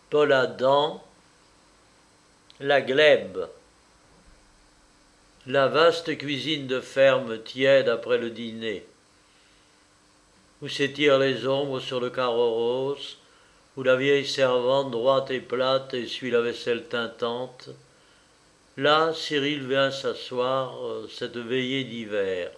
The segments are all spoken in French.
Paul Adam, la glèbe. La vaste cuisine de ferme tiède après le dîner, où s'étirent les ombres sur le carreau rose, où la vieille servante droite et plate essuie la vaisselle tintante. Là, Cyril vient s'asseoir, cette veillée d'hiver.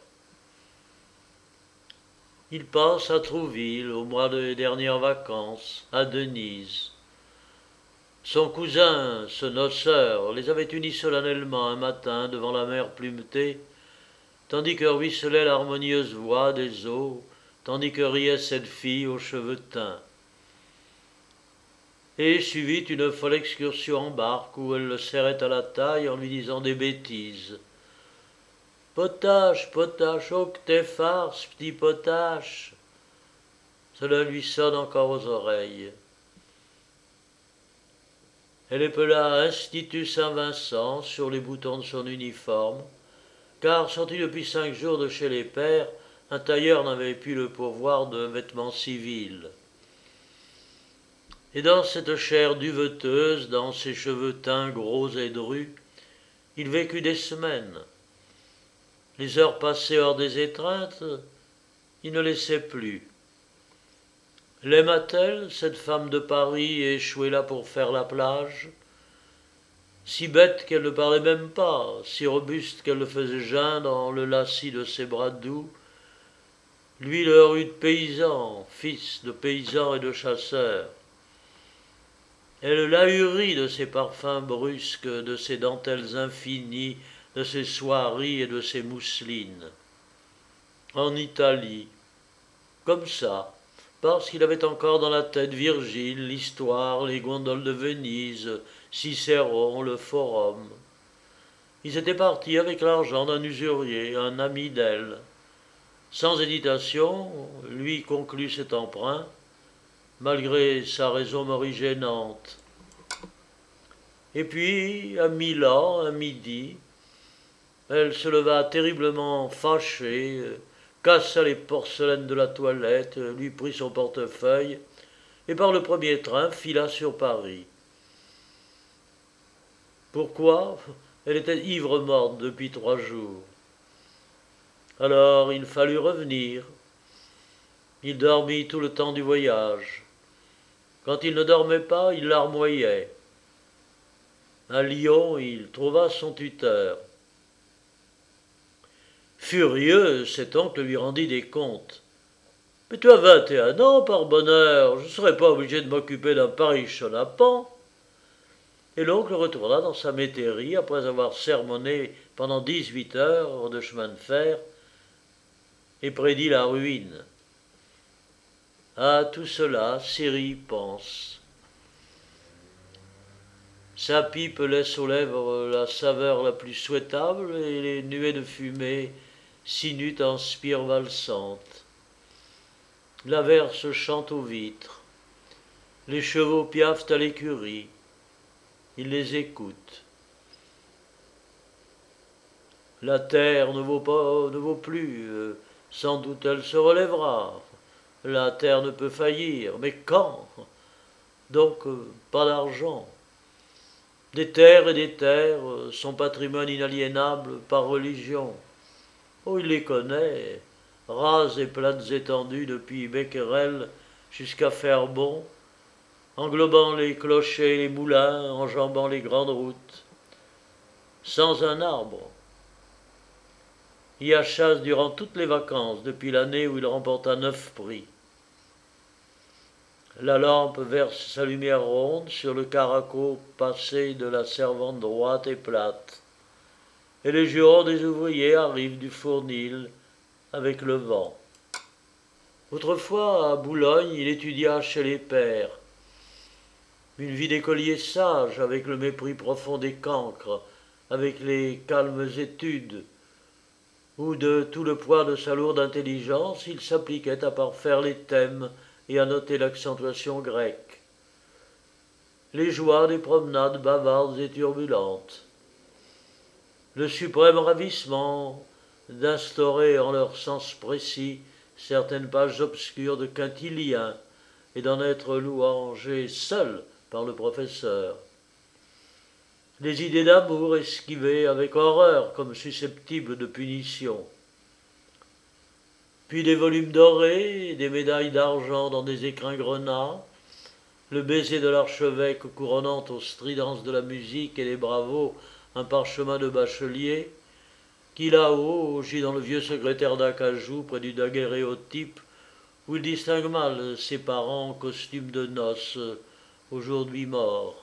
Il passe à Trouville, au mois des dernières vacances, à Denise. Son cousin, ce noceur, les avait unis solennellement un matin devant la mer plumetée, tandis que ruisselait l'harmonieuse voix des eaux, tandis que riait cette fille aux cheveux teints. Et suivit une folle excursion en barque où elle le serrait à la taille en lui disant des bêtises. Potache, potache, oh que t'es farce, petit potache. Cela lui sonne encore aux oreilles. Elle épela Institut Saint-Vincent sur les boutons de son uniforme, car sorti depuis 5 jours de chez les pères, un tailleur n'avait pu le pourvoir de vêtements civils. Et dans cette chair duveteuse, dans ses cheveux teints gros et drus, il vécut des semaines. Les heures passées hors des étreintes, il ne les sait plus. L'aima-t-elle, cette femme de Paris échouée là pour faire la plage? Si bête qu'elle ne parlait même pas, si robuste qu'elle le faisait geindre en le lacis de ses bras doux, lui le rude paysan, fils de paysan et de chasseur. Elle l'ahurit de ses parfums brusques, de ses dentelles infinies, de ses soieries et de ses mousselines. En Italie, comme ça, parce qu'il avait encore dans la tête Virgile, l'histoire, les gondoles de Venise, Cicéron, le forum. Ils étaient partis avec l'argent d'un usurier, un ami d'elle. Sans hésitation, lui conclut cet emprunt, malgré sa raison morigénante. Et puis, à Milan, à midi, elle se leva terriblement fâchée, cassa les porcelaines de la toilette, lui prit son portefeuille, et par le premier train fila sur Paris. Pourquoi? Elle était ivre-morte depuis 3 jours. Alors il fallut revenir. Il dormit tout le temps du voyage. Quand il ne dormait pas, il larmoyait. À Lyon, il trouva son tuteur. Furieux, cet oncle lui rendit des comptes. « Mais tu as 21 ans, par bonheur, je ne serais pas obligé de m'occuper d'un pareil chenapan. » Et l'oncle retourna dans sa métairie après avoir sermonné pendant 18 heures de chemin de fer et prédit la ruine. À tout cela, Cyril pense. Sa pipe laisse aux lèvres la saveur la plus souhaitable et les nuées de fumée s'innuent en spires valsantes. L'averse chante aux vitres. Les chevaux piaffent à l'écurie. Il les écoute. La terre ne vaut plus. Sans doute elle se relèvera. La terre ne peut faillir. Mais quand? Donc, pas d'argent. Des terres et des terres, son patrimoine inaliénable par religion. Oh, il les connaît, rases et plates étendues depuis Becquerel jusqu'à Ferbon, englobant les clochers et les moulins, enjambant les grandes routes. Sans un arbre. Il y a chasse durant toutes les vacances, depuis l'année où il remporta 9 prix. La lampe verse sa lumière ronde sur le caraco passé de la servante droite et plate, et les jurons des ouvriers arrivent du fournil avec le vent. Autrefois, à Boulogne, il étudia chez les pères. Une vie d'écolier sage, avec le mépris profond des cancres, avec les calmes études, où de tout le poids de sa lourde intelligence, il s'appliquait à parfaire les thèmes et à noter l'accentuation grecque. Les joies des promenades bavardes et turbulentes. Le suprême ravissement d'instaurer en leur sens précis certaines pages obscures de Quintilien et d'en être louangé seul par le professeur. Les idées d'amour esquivées avec horreur comme susceptibles de punition. Puis des volumes dorés, des médailles d'argent dans des écrins grenats, le baiser de l'archevêque couronnant aux stridences de la musique et les bravos un parchemin de bachelier, qui là-haut gît dans le vieux secrétaire d'acajou près du daguerréotype, où il distingue mal ses parents en costume de noces, aujourd'hui morts.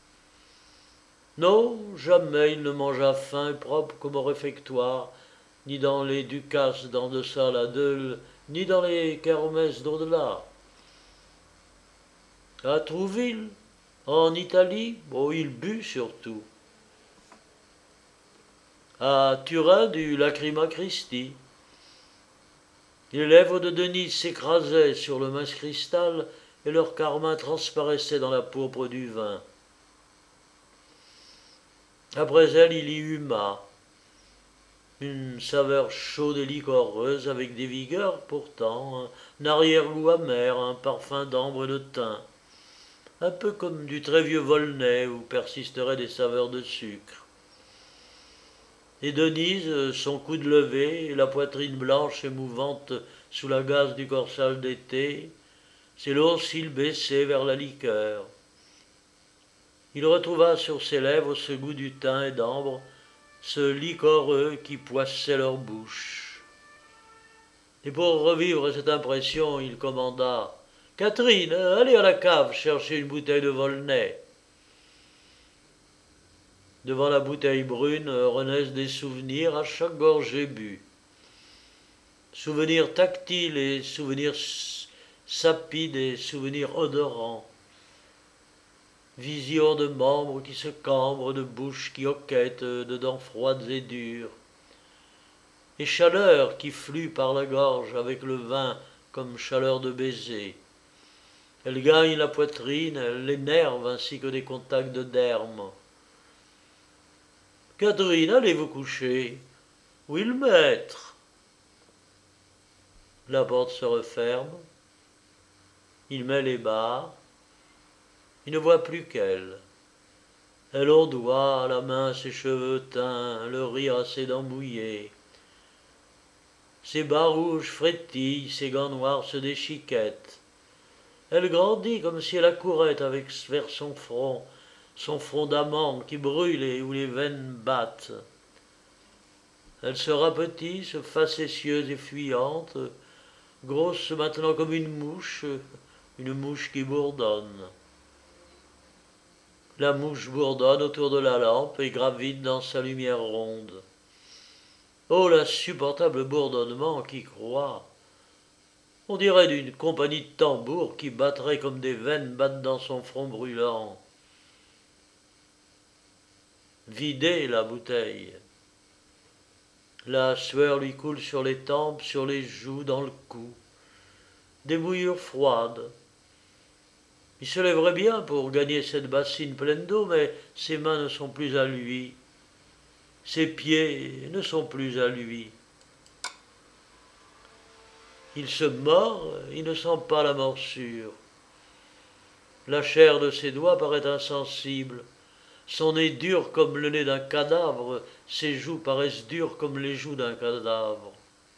Non, jamais il ne mangea fin et propre comme au réfectoire, ni dans les ducasses d'en deçà la Deule, ni dans les kermesses d'au-delà. À Trouville, en Italie, il but surtout. À Turin, du Lacrima Christi. Les lèvres de Denise s'écrasaient sur le mince cristal et leur carmin transparaissait dans la pourpre du vin. Après elle, il y huma. Une saveur chaude et liquoreuse avec des vigueurs pourtant, un arrière-goût amer, un parfum d'ambre et de thym. Un peu comme du très vieux Volnay où persisteraient des saveurs de sucre. Et Denise, son coude levé, la poitrine blanche et mouvante sous la gaze du corsage d'été, ses longs cils baissés vers la liqueur. Il retrouva sur ses lèvres ce goût du thym et d'ambre, ce liquoreux qui poissait leur bouche. Et pour revivre cette impression, il commanda « Catherine, allez à la cave chercher une bouteille de Volnay. » Devant la bouteille brune renaissent des souvenirs à chaque gorgée bue. Souvenirs tactiles et souvenirs sapides et souvenirs odorants. Vision de membres qui se cambrent, de bouches qui hoquettent, de dents froides et dures. Et chaleur qui flue par la gorge avec le vin comme chaleur de baiser. Elle gagne la poitrine, les nerfs ainsi que des contacts de derme. « Catherine, allez vous coucher. Où est le maître ?» La porte se referme. Il met les barres. Il ne voit plus qu'elle. Elle ondoie à la main ses cheveux teints, le rire à ses dents mouillées. Ses bas rouges frétillent, ses gants noirs se déchiquettent. Elle grandit comme si elle accourait avec vers son front d'amande qui brûle et où les veines battent. Elle se rapetit, se facétieuse et fuyante, grosse maintenant comme une mouche qui bourdonne. La mouche bourdonne autour de la lampe et gravite dans sa lumière ronde. Oh, l'insupportable bourdonnement qui croît. On dirait d'une compagnie de tambours qui battrait comme des veines battent dans son front brûlant. Videz la bouteille. La sueur lui coule sur les tempes, sur les joues, dans le cou. Des mouillures froides. Il se lèverait bien pour gagner cette bassine pleine d'eau, mais ses mains ne sont plus à lui. Ses pieds ne sont plus à lui. Il se mord, il ne sent pas la morsure. La chair de ses doigts paraît insensible. Son nez dur comme le nez d'un cadavre, ses joues paraissent dures comme les joues d'un cadavre.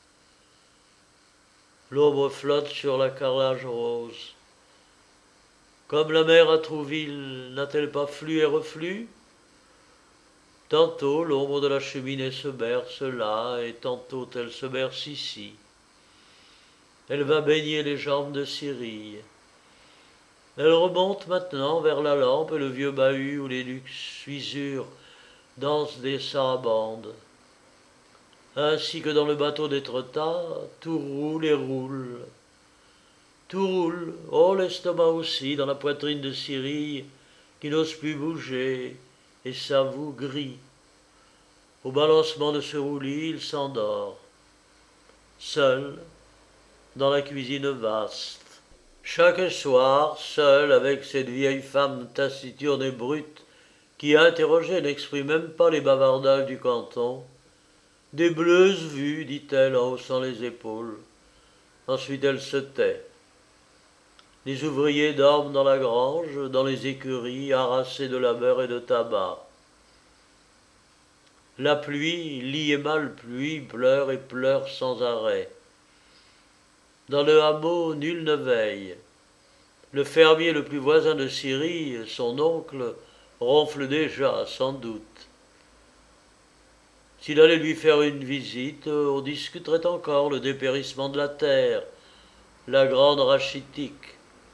L'ombre flotte sur la carrelage rose. Comme la mer à Trouville, n'a-t-elle pas flux et reflux? Tantôt l'ombre de la cheminée se berce là, et tantôt elle se berce ici. Elle va baigner les jambes de Cyrille. Elle remonte maintenant vers la lampe et le vieux bahut où les luxusures dansent des sarabandes. Ainsi que dans le bateau d'Étretat, tout roule et roule. Tout roule, oh l'estomac aussi, dans la poitrine de Cyrille, qui n'ose plus bouger, et s'avoue gris. Au balancement de ce roulis, il s'endort. Seul, dans la cuisine vaste. Chaque soir, seul avec cette vieille femme taciturne et brute, qui, interrogée, n'exprime même pas les bavardages du canton. Des bleues vues, dit-elle en haussant les épaules. Ensuite elle se tait. Les ouvriers dorment dans la grange, dans les écuries, harassés de labeur et de tabac. La pluie, lit et mal pluie, pleure et pleure sans arrêt. Dans le hameau, nul ne veille. Le fermier le plus voisin de Syrie, son oncle, ronfle déjà, sans doute. S'il allait lui faire une visite, on discuterait encore le dépérissement de la terre, la grande rachitique.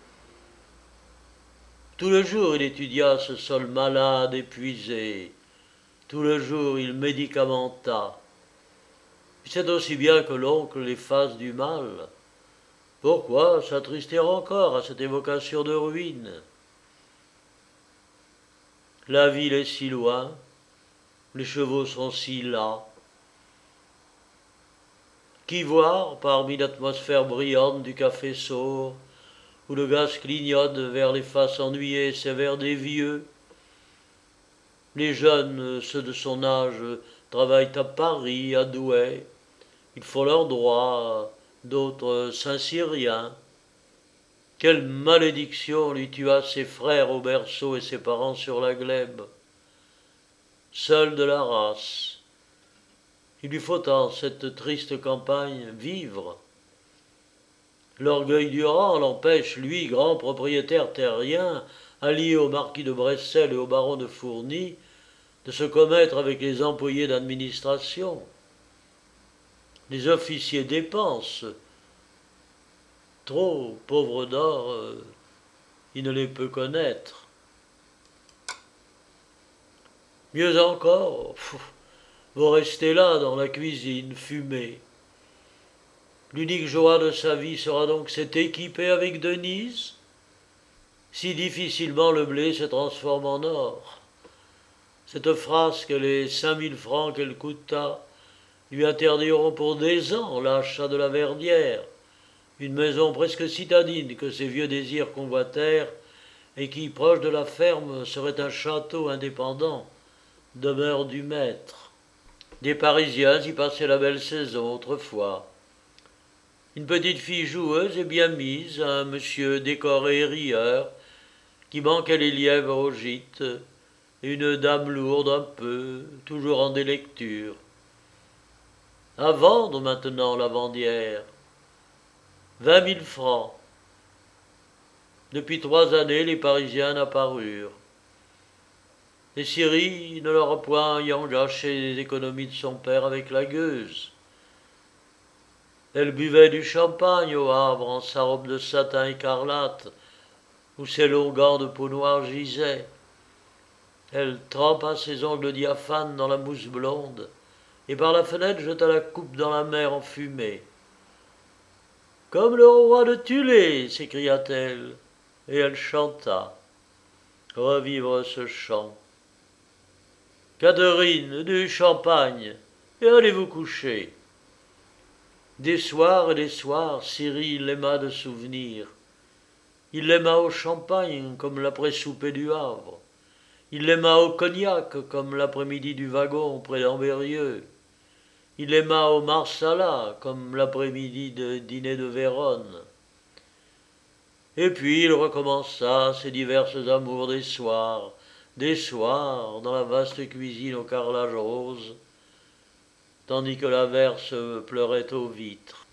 Tout le jour, il étudia ce sol malade, épuisé. Tout le jour, il médicamenta. Il sait aussi bien que l'oncle les fasse du mal. Pourquoi s'attrister encore à cette évocation de ruine? La ville est si loin, les chevaux sont si las. Qui voir, parmi l'atmosphère brillante du café sourd, où le gaz clignote vers les faces ennuyées et sévères des vieux? Les jeunes, ceux de son âge, travaillent à Paris, à Douai. Ils font leurs droits, d'autres Saint-Cyriens. Quelle malédiction lui tua ses frères au berceau et ses parents sur la glèbe. Seul de la race, il lui faut en cette triste campagne vivre. L'orgueil du rang l'empêche, lui, grand propriétaire terrien, allié au marquis de Bressel et au baron de Fourny, de se commettre avec les employés d'administration. Les officiers dépensent. Trop, pauvre d'or, il ne les peut connaître. Mieux encore, vous restez là dans la cuisine, fumez. L'unique joie de sa vie sera donc s'être équipé avec Denise. Si difficilement le blé se transforme en or. Cette frasque et les 5000 francs qu'elle coûta lui interdiront pour des ans l'achat de la Verdière, une maison presque citadine que ses vieux désirs convoitèrent et qui, proche de la ferme, serait un château indépendant, demeure du maître. Des Parisiens y passaient la belle saison autrefois. Une petite fille joueuse et bien mise, un monsieur décoré et rieur, qui manquait les lièvres au gîte, et une dame lourde un peu, toujours en délecture. À vendre maintenant la Vendière. 20 000 francs. Depuis 3 années, les Parisiens n'apparurent. Et Syrie ne leur a point ayant gâché les économies de son père avec la gueuse. Elle buvait du champagne au Havre en sa robe de satin écarlate, où ses longs gants de peau noire gisaient. Elle trempa ses ongles diaphanes dans la mousse blonde, et par la fenêtre jeta la coupe dans la mer enfumée. « Comme le roi de Thulé !» s'écria-t-elle, et elle chanta. Revivre ce chant. « Catherine, du champagne, et allez vous coucher. » Des soirs et des soirs, Cyril l'aima de souvenirs. Il l'aima au champagne comme l'après-souper du Havre. Il l'aima au cognac comme l'après-midi du wagon près d'Ambérieux. Il l'aima au marsala comme l'après-midi de dîner de Vérone. Et puis il recommença ses diverses amours des soirs, dans la vaste cuisine au carrelage rose, tandis que l'averse pleurait aux vitres.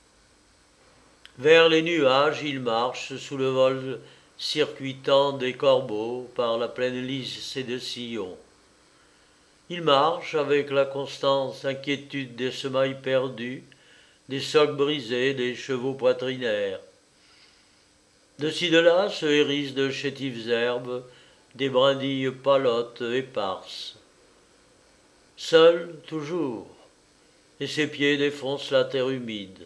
Vers les nuages, il marche sous le vol circuitant des corbeaux par la plaine lisse de sillons. Il marche avec la constante inquiétude des semailles perdues, des socs brisés, des chevaux poitrinaires. De ci de là se hérissent de chétives herbes, des brindilles palottes éparses. Seul, toujours, et ses pieds défoncent la terre humide.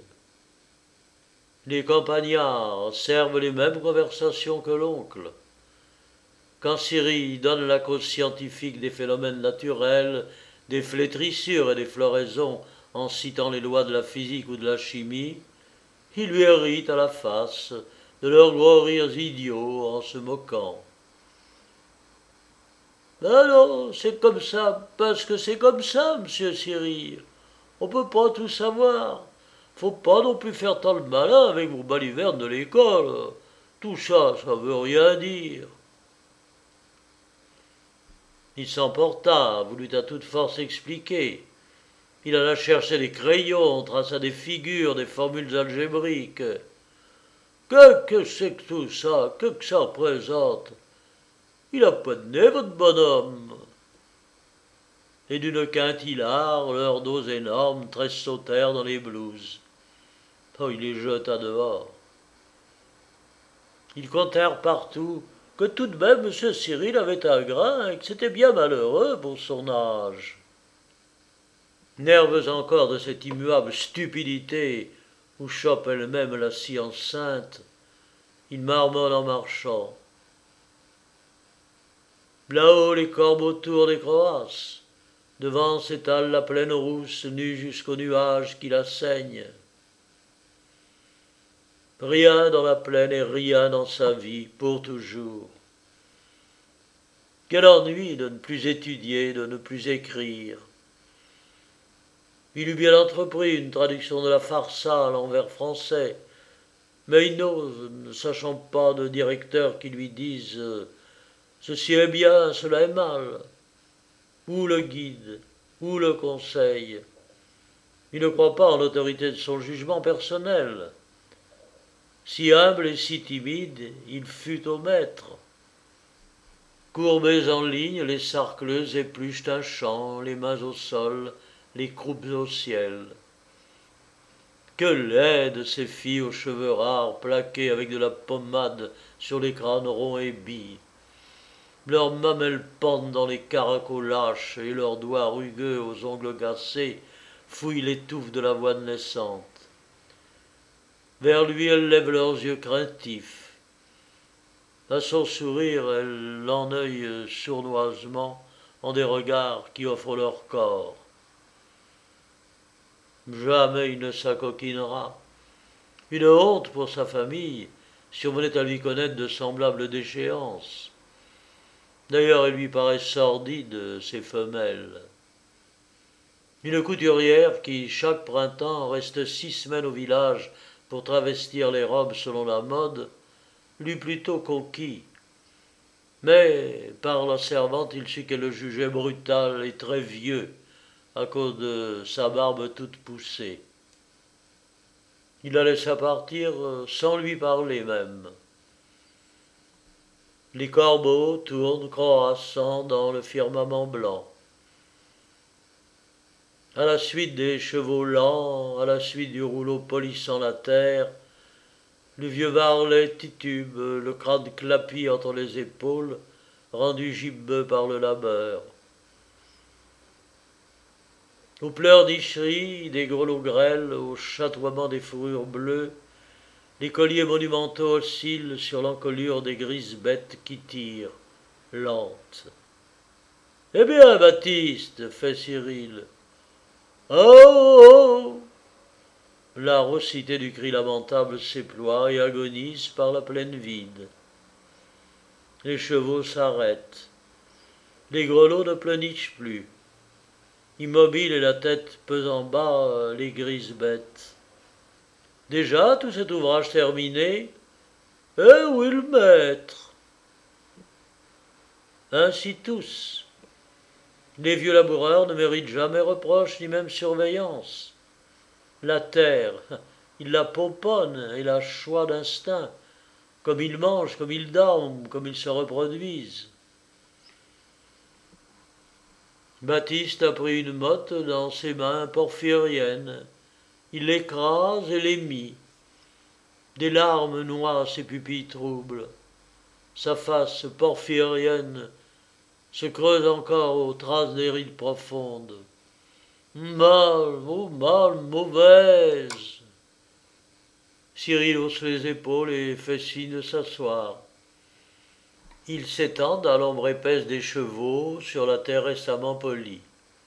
Les campagnards servent les mêmes conversations que l'oncle. Quand Syrie donne la cause scientifique des phénomènes naturels, des flétrissures et des floraisons en citant les lois de la physique ou de la chimie, il lui hérite à la face de leurs gros rires idiots en se moquant. « Ben non, c'est comme ça, parce que c'est comme ça, monsieur Cyril. On peut pas tout savoir. Faut pas non plus faire tant le malin avec vos balivernes de l'école. Tout ça, ça veut rien dire. Il s'emporta, voulut à toute force expliquer. Il alla chercher des crayons, traça des figures, des formules algébriques. Que c'est que tout ça? Que ça représente? Il a pas de nez, votre bonhomme. Et d'une quinte hilar, leurs dos énormes tressautèrent dans les blouses. Oh, il les jeta dehors. Ils comptèrent partout que tout de même M. Cyril avait un grain et que c'était bien malheureux pour son âge. Nerveux encore de cette immuable stupidité où chope elle-même la science sainte, il marmonne en marchant. Là-haut, les corbeaux tournent des croasses. Devant s'étale la plaine rousse, nue jusqu'aux nuages qui la saignent. Rien dans la plaine et rien dans sa vie, pour toujours. Quel ennui de ne plus étudier, de ne plus écrire. Il eut bien entrepris une traduction de la Pharsale en vers français, mais il n'ose, ne sachant pas de directeur qui lui dise ceci est bien, cela est mal. Où le guide, où le conseil. Il ne croit pas en l'autorité de son jugement personnel. Si humble et si timide, il fut au maître. Courbés en ligne, les sarcleuses épluchent un champ, les mains au sol, les croupes au ciel. Que laides ces filles aux cheveux rares, plaqués avec de la pommade sur les crânes ronds et bis. Leurs mamelles pendent dans les caracos lâches et leurs doigts rugueux aux ongles cassés fouillent les touffes de l'avoine naissante. Vers lui elles lèvent leurs yeux craintifs. À son sourire, elles l'enœillent sournoisement en des regards qui offrent leur corps. Jamais il ne s'acoquinera. Une honte pour sa famille si on venait à lui connaître de semblables déchéances. D'ailleurs, il lui paraît sordide, ces femelles. Une couturière qui, chaque printemps, reste 6 semaines au village pour travestir les robes selon la mode, l'eût plutôt conquis. Mais, par la servante, il sut qu'elle le jugeait brutal et très vieux, à cause de sa barbe toute poussée. Il la laissa partir sans lui parler même. Les corbeaux tournent croassant dans le firmament blanc. À la suite des chevaux lents, à la suite du rouleau polissant la terre, le vieux varlet titube, le crâne clapi entre les épaules, rendu gibbeux par le labeur. Aux pleurnicheries des grelots grêles, au chatoiement des fourrures bleues, les colliers monumentaux oscillent sur l'encolure des grises bêtes qui tirent, lentes. Eh bien, Baptiste, fait Cyril. Oh, oh, oh. La rossité du cri lamentable s'éploie et agonise par la plaine vide. Les chevaux s'arrêtent. Les grelots ne pleurnichent plus. Immobile et la tête pesant bas, les grises bêtes. Déjà tout cet ouvrage terminé? Eh oui, le maître. Ainsi tous. Les vieux laboureurs ne méritent jamais reproche ni même surveillance. La terre, ils la pomponnent et la choient d'instinct, comme ils mangent, comme ils dorment, comme ils se reproduisent. Baptiste a pris une motte dans ses mains porphyriennes. Il l'écrase et l'émit. Des larmes noient ses pupilles troubles. Sa face porphyrienne se creuse encore aux traces des rides profondes. Mal, oh mal, mauvaise. Cyril hausse les épaules et fait signe de s'asseoir. Ils s'étendent à l'ombre épaisse des chevaux sur la terre récemment polie.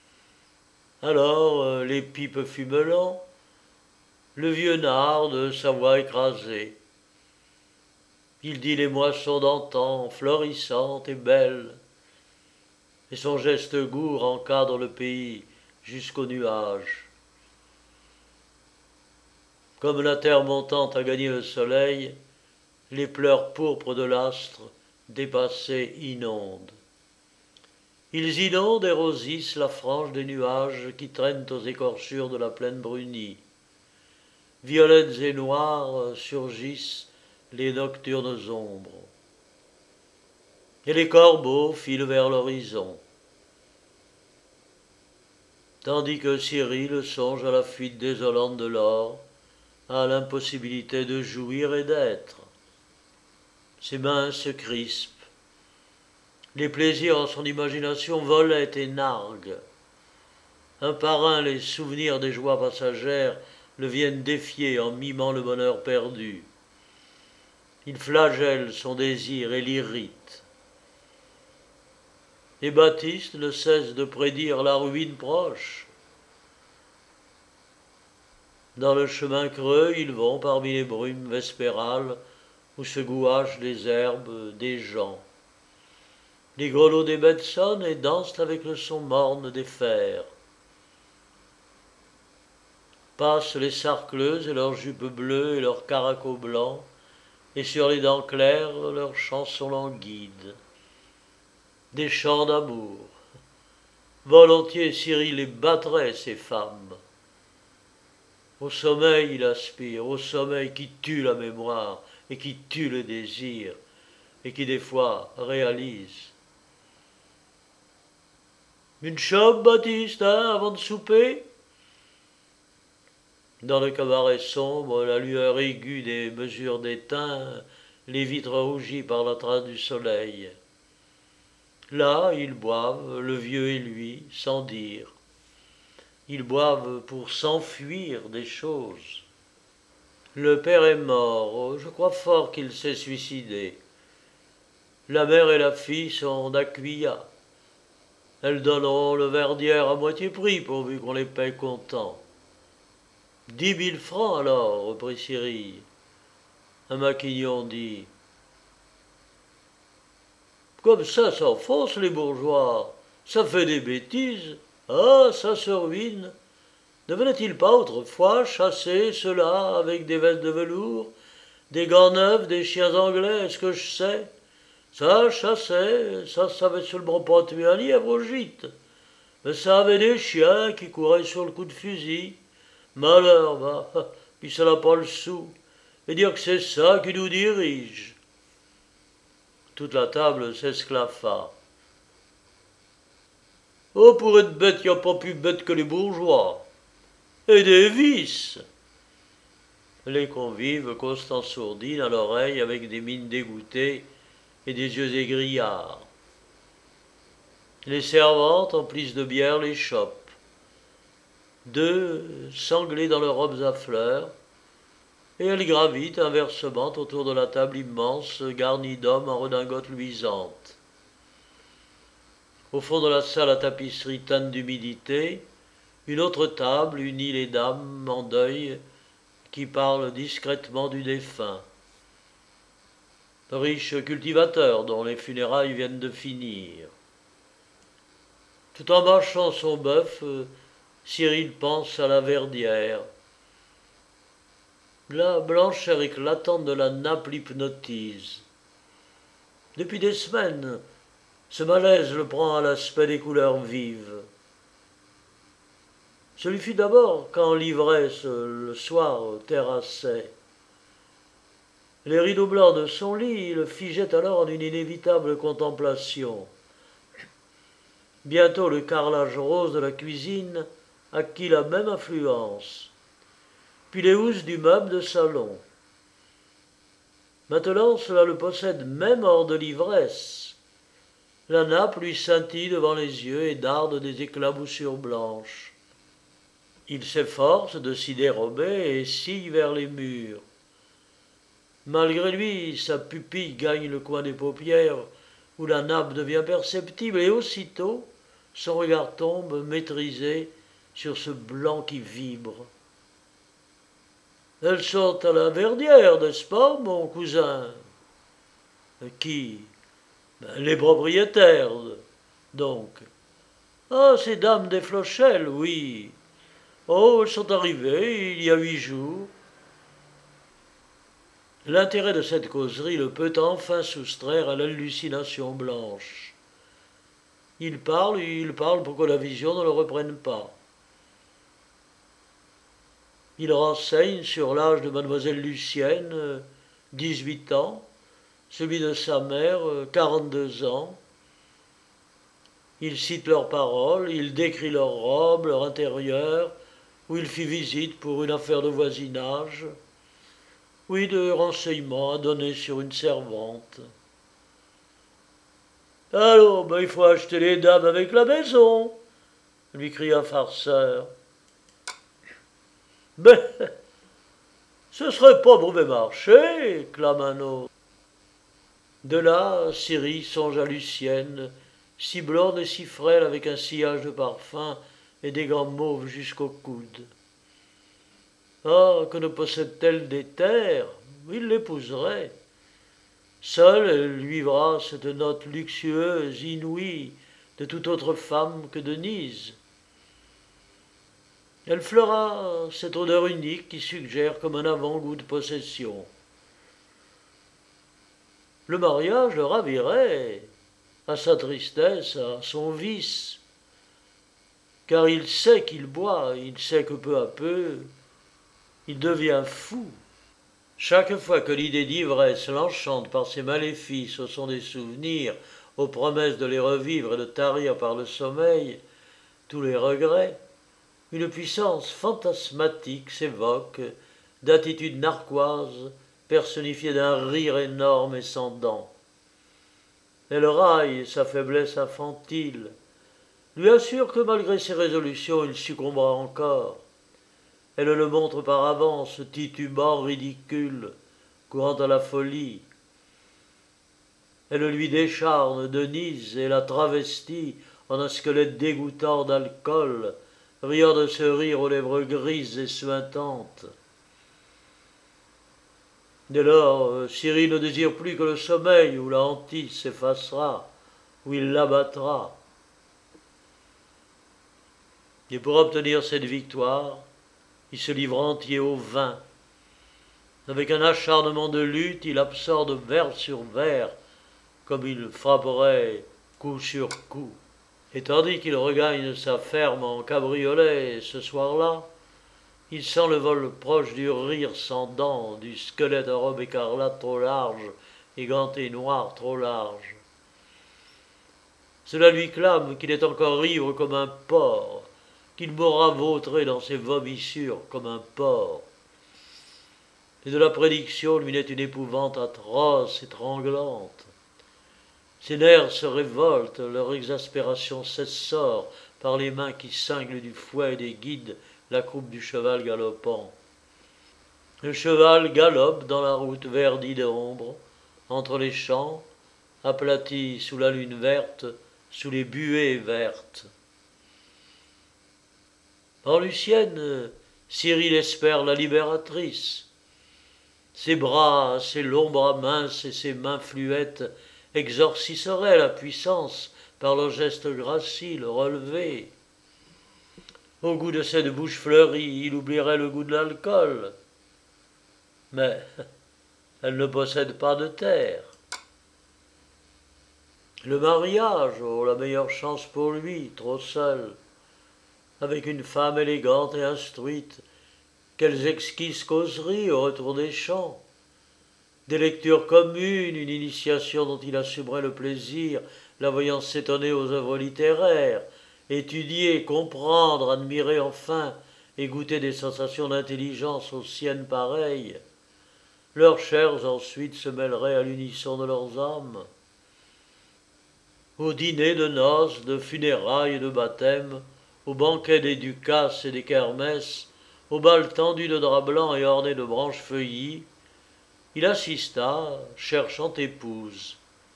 Alors, les pipes fumelant, le vieux narde, sa voix écrasée. Il dit les moissons d'antan, florissantes et belles, et son geste gourd encadre le pays jusqu'aux nuages. Comme la terre montante a gagné le soleil, les pleurs pourpres de l'astre dépassé inondent. Ils inondent et rosissent la frange des nuages qui traînent aux écorchures de la plaine brunie. Violettes et noires surgissent les nocturnes ombres. Et les corbeaux filent vers l'horizon. Tandis que Cyril songe à la fuite désolante de l'or, à l'impossibilité de jouir et d'être. Ses mains se crispent. Les plaisirs en son imagination volettent et narguent. Un par un, les souvenirs des joies passagères le viennent défier en mimant le bonheur perdu. Il flagelle son désir et l'irrite. Et Baptiste ne cesse de prédire la ruine proche. Dans le chemin creux, ils vont parmi les brumes vespérales où se gouachent les herbes des gens. Les grelots des bêtes sonnent et dansent avec le son morne des fers. Passent les sarcleuses et leurs jupes bleues et leurs caracots blancs, et sur les dents claires leurs chansons languides. Des chants d'amour. Volontiers Cyril les battrait, ces femmes. Au sommeil il aspire, au sommeil qui tue la mémoire et qui tue le désir, et qui des fois réalise. Une chope, Baptiste, hein, avant de souper? Dans le cabaret sombre, la lueur aiguë des mesures d'étain, les vitres rougies par la trace du soleil. Là, ils boivent, le vieux et lui, sans dire. Ils boivent pour s'enfuir des choses. Le père est mort, je crois fort qu'il s'est suicidé. La mère et la fille sont d'Aquilla. Elles donneront le verdière à moitié prix pourvu qu'on les paie comptant. 10 000 francs alors, reprit Cyril. Un maquignon dit. Comme ça s'enfonce les bourgeois, ça fait des bêtises, ah, ça se ruine. Ne venaient-ils pas autrefois chasser ceux-là avec des vestes de velours, des gants neufs, des chiens anglais, est-ce que je sais? Ça chassait, ça savait seulement pas tuer un lièvre au gîte. Mais ça avait des chiens qui couraient sur le coup de fusil. Malheur, va, puis ça n'a pas le sou. Et dire que c'est ça qui nous dirige. Toute la table s'esclaffa. Oh, pour être bête, y a pas plus bête que les bourgeois. Et des vices. Les convives, constant sourdines à l'oreille avec des mines dégoûtées et des yeux aigrillards. Les servantes emplissent de bière les chopes. Deux, sanglées dans leurs robes à fleurs, et elles gravitent inversement autour de la table immense garnie d'hommes en redingote luisante. Au fond de la salle à tapisserie teinte d'humidité, une autre table unit les dames en deuil qui parlent discrètement du défunt. Riche cultivateur dont les funérailles viennent de finir. Tout en mâchant son bœuf, Cyril pense à la verdière. La blancheur éclatante de la nappe l'hypnotise. Depuis des semaines, ce malaise le prend à l'aspect des couleurs vives. Ce lui fut d'abord quand l'ivresse, le soir, terrassait. Les rideaux blancs de son lit le figeaient alors en une inévitable contemplation. Bientôt le carrelage rose de la cuisine acquit la même influence, puis les housses du meuble de salon. Maintenant cela le possède même hors de l'ivresse. La nappe lui scintille devant les yeux et darde des éclaboussures blanches. Il s'efforce de s'y dérober et scie vers les murs. Malgré lui, sa pupille gagne le coin des paupières où la nappe devient perceptible et aussitôt son regard tombe maîtrisé sur ce blanc qui vibre. Elles sont à la verdière, n'est-ce pas, mon cousin? Qui? Les propriétaires, donc. Ah, ces dames des Flochelles, oui. Oh, elles sont arrivées il y a 8 jours. L'intérêt de cette causerie le peut enfin soustraire à l'hallucination blanche. Il parle pour que la vision ne le reprenne pas. Il renseigne sur l'âge de mademoiselle Lucienne, 18 ans, celui de sa mère, 42 ans. Il cite leurs paroles, il décrit leurs robes, leur intérieur, où il fit visite pour une affaire de voisinage, oui, de renseignements à donner sur une servante. Alors, il faut acheter les dames avec la maison, lui cria Farceur. Mais ce serait pas mauvais marché, clama un autre. De là, Cyril songe à Lucienne, si blonde et si frêle avec un sillage de parfum et des gants mauves jusqu'au coude. Ah, que ne possède-t-elle des terres? Il l'épouserait. Seule, elle lui vivra cette note luxueuse, inouïe, de toute autre femme que Denise. Elle fleura cette odeur unique qui suggère comme un avant-goût de possession. Le mariage le ravirait, à sa tristesse, à son vice, car il sait qu'il boit, il sait que peu à peu, il devient fou. Chaque fois que l'idée d'ivresse l'enchante par ses maléfices au son des souvenirs, aux promesses de les revivre et de tarir par le sommeil tous les regrets, une puissance fantasmatique s'évoque, d'attitudes narquoises, personnifiée d'un rire énorme et sans dents. Elle raille sa faiblesse infantile, lui assure que malgré ses résolutions il succombera encore. Elle le montre par avance, titubant, ridicule, courant à la folie. Elle lui décharne Denise et la travestit en un squelette dégoûtant d'alcool, riant de ce rire aux lèvres grises et suintantes. Dès lors, Cyril ne désire plus que le sommeil où la hantise s'effacera, où il l'abattra. Et pour obtenir cette victoire, il se livre entier au vin. Avec un acharnement de lutte, il absorbe vers sur vers, comme il frapperait coup sur coup. Et tandis qu'il regagne sa ferme en cabriolet ce soir-là, il sent le vol proche du rire sans dents, du squelette à robe écarlate trop large et ganté noir trop large. Cela lui clame qu'il est encore ivre comme un porc, qu'il mourra vautré dans ses vomissures comme un porc. Et de la prédiction lui naît une épouvante atroce, étranglante. Ses nerfs se révoltent, leur exaspération s'essore par les mains qui cinglent du fouet et des guides la croupe du cheval galopant. Le cheval galope dans la route verdie d'ombre, entre les champs, aplati sous la lune verte, sous les buées vertes. En Lucienne, Cyril espère la libératrice. Ses bras, ses longs bras minces et ses mains fluettes exorciseraient la puissance par leurs gestes graciles, relevés. Au goût de cette bouche fleurie, il oublierait le goût de l'alcool. Mais elle ne possède pas de terre. Le mariage, oh, la meilleure chance pour lui, trop seul, avec une femme élégante et instruite. Quelles exquises causeries au retour des champs. Des lectures communes, une initiation dont il assumerait le plaisir, la voyant s'étonner aux œuvres littéraires, étudier, comprendre, admirer enfin, et goûter des sensations d'intelligence aux siennes pareilles. Leurs chairs ensuite se mêleraient à l'unisson de leurs âmes. Aux dîners de noces, de funérailles et de baptêmes, aux banquets des ducasses et des kermesses, au bal tendu de drap blanc et orné de branches feuillies, il assista, cherchant épouse.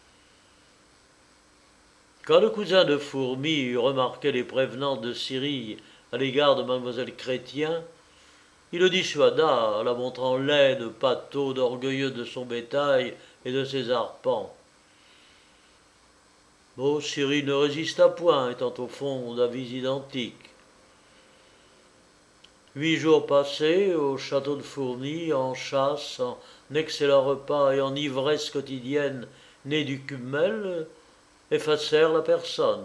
Quand le cousin de Fourmi eut remarqué les prévenances de Cyrille à l'égard de mademoiselle Chrétien, il le dissuada, la montrant laide, pâteau, orgueilleux de son bétail et de ses arpents. Bon, Cyrille ne résista point, étant au fond d'avis identiques. 8 jours passés au château de Fourny, en chasse, en excellents repas et en ivresse quotidienne née du cumel, effacèrent la personne.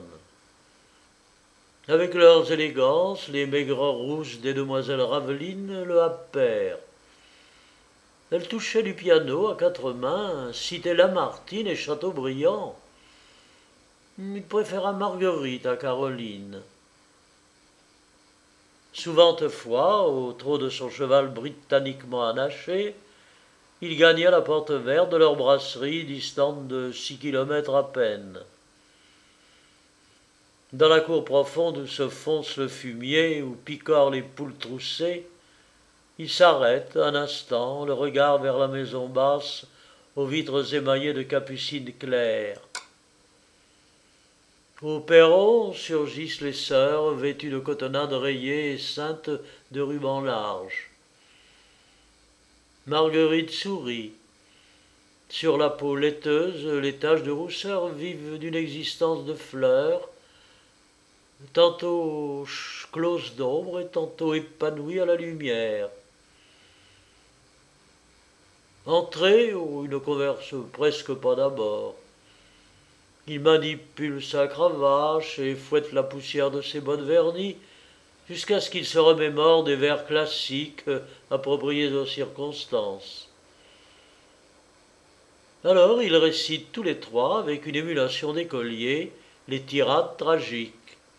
Avec leurs élégances, les maigreurs rousses des demoiselles Ravelines le happèrent. Elle touchait du piano à 4 mains, citait Lamartine et Chateaubriand. Il préféra Marguerite à Caroline. Souvente fois, au trot de son cheval britanniquement anaché, il gagna la porte verte de leur brasserie distante de 6 kilomètres à peine. Dans la cour profonde où se fonce le fumier, où picorent les poules troussées, il s'arrête un instant, le regard vers la maison basse, aux vitres émaillées de capucines claires. Au perron surgissent les sœurs, vêtues de cotonnades rayées et ceintes de rubans larges. Marguerite sourit. Sur la peau laiteuse, les taches de rousseur vivent d'une existence de fleurs, tantôt closes d'ombre et tantôt épanouies à la lumière. Entrée où il ne converse presque pas d'abord. Il manipule sa cravache et fouette la poussière de ses bottes vernies jusqu'à ce qu'il se remémore des vers classiques appropriés aux circonstances. Alors ils récitent tous les trois, avec une émulation d'écoliers, les tirades tragiques.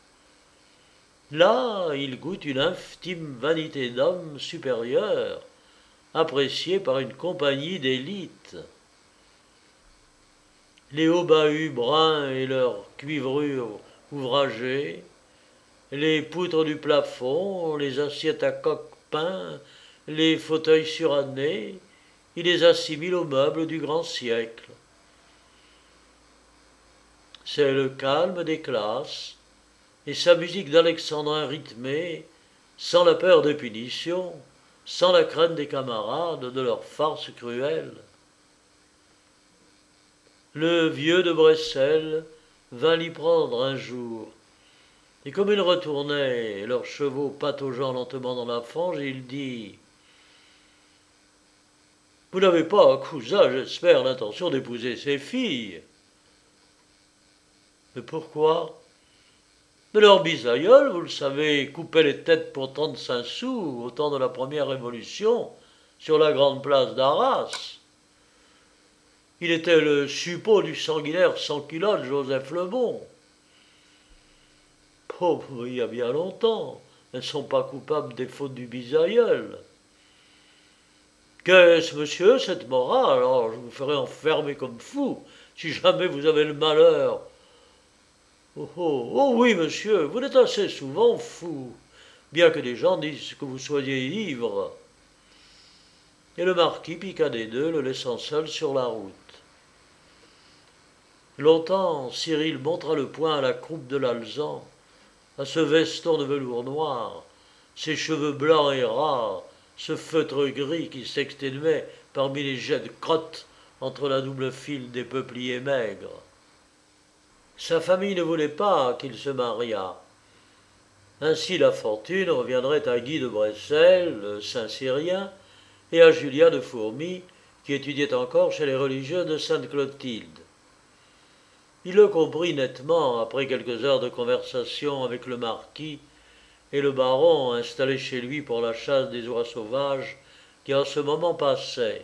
Là, il goûte une intime vanité d'homme supérieure, appréciée par une compagnie d'élite. Les hauts bahuts bruns et leurs cuivrures ouvragées, les poutres du plafond, les assiettes à coque peints, les fauteuils surannés, il les assimile aux meubles du grand siècle. C'est le calme des classes, et sa musique d'alexandrin rythmée, sans la peur des punitions, sans la crainte des camarades, de leurs farces cruelles. Le vieux de Bressel vint l'y prendre un jour, et comme ils retournaient, leurs chevaux pataugeant lentement dans la fange, il dit « Vous n'avez pas, cousin, j'espère, l'intention d'épouser ces filles. » « Mais pourquoi ? Mais leur bisaïeul, vous le savez, coupait les têtes pour 35 sous au temps de la première révolution sur la grande place d'Arras. Il était le suppôt du sanguinaire sans culotte Joseph Lebon. Pauvre, il y a bien longtemps, elles ne sont pas coupables des fautes du bisaïeul. Qu'est-ce, monsieur, cette morale? Alors, je vous ferai enfermer comme fou, si jamais vous avez le malheur. Oh, oh, oh oui, monsieur, vous êtes assez souvent fou, bien que des gens disent que vous soyez ivre. Et le marquis piqua des deux, le laissant seul sur la route. Longtemps, Cyril montra le poing à la croupe de l'alezan, à ce veston de velours noir, ses cheveux blancs et ras, ce feutre gris qui s'exténuait parmi les jets de crotte entre la double file des peupliers maigres. Sa famille ne voulait pas qu'il se mariât. Ainsi la fortune reviendrait à Guy de Bressel, le Saint-Cyrien, et à Julien de Fourmy, qui étudiait encore chez les religieux de Sainte-Clotilde. Il le comprit nettement après quelques heures de conversation avec le marquis et le baron installé chez lui pour la chasse des oies sauvages qui en ce moment passaient.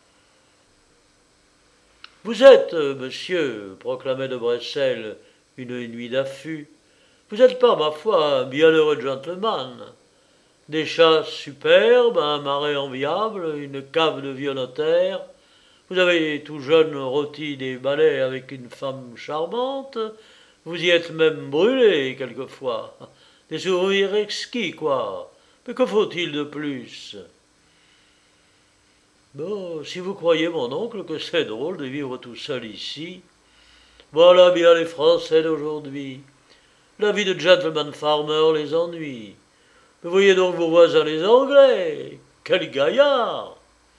« Vous êtes, monsieur, proclamait de Bressel une nuit d'affût, vous êtes pas, ma foi, un bienheureux gentleman. Des chasses superbes, un marais enviable, une cave de vieux notaire. Vous avez tout jeune rôti des balais avec une femme charmante. Vous y êtes même brûlé quelquefois. Des souvenirs exquis, quoi. Mais que faut-il de plus? Bon, si vous croyez, mon oncle, que c'est drôle de vivre tout seul ici, voilà bien les Français d'aujourd'hui. La vie de gentleman farmer les ennuie. Mais voyez donc vos voisins les Anglais. Quel gaillard!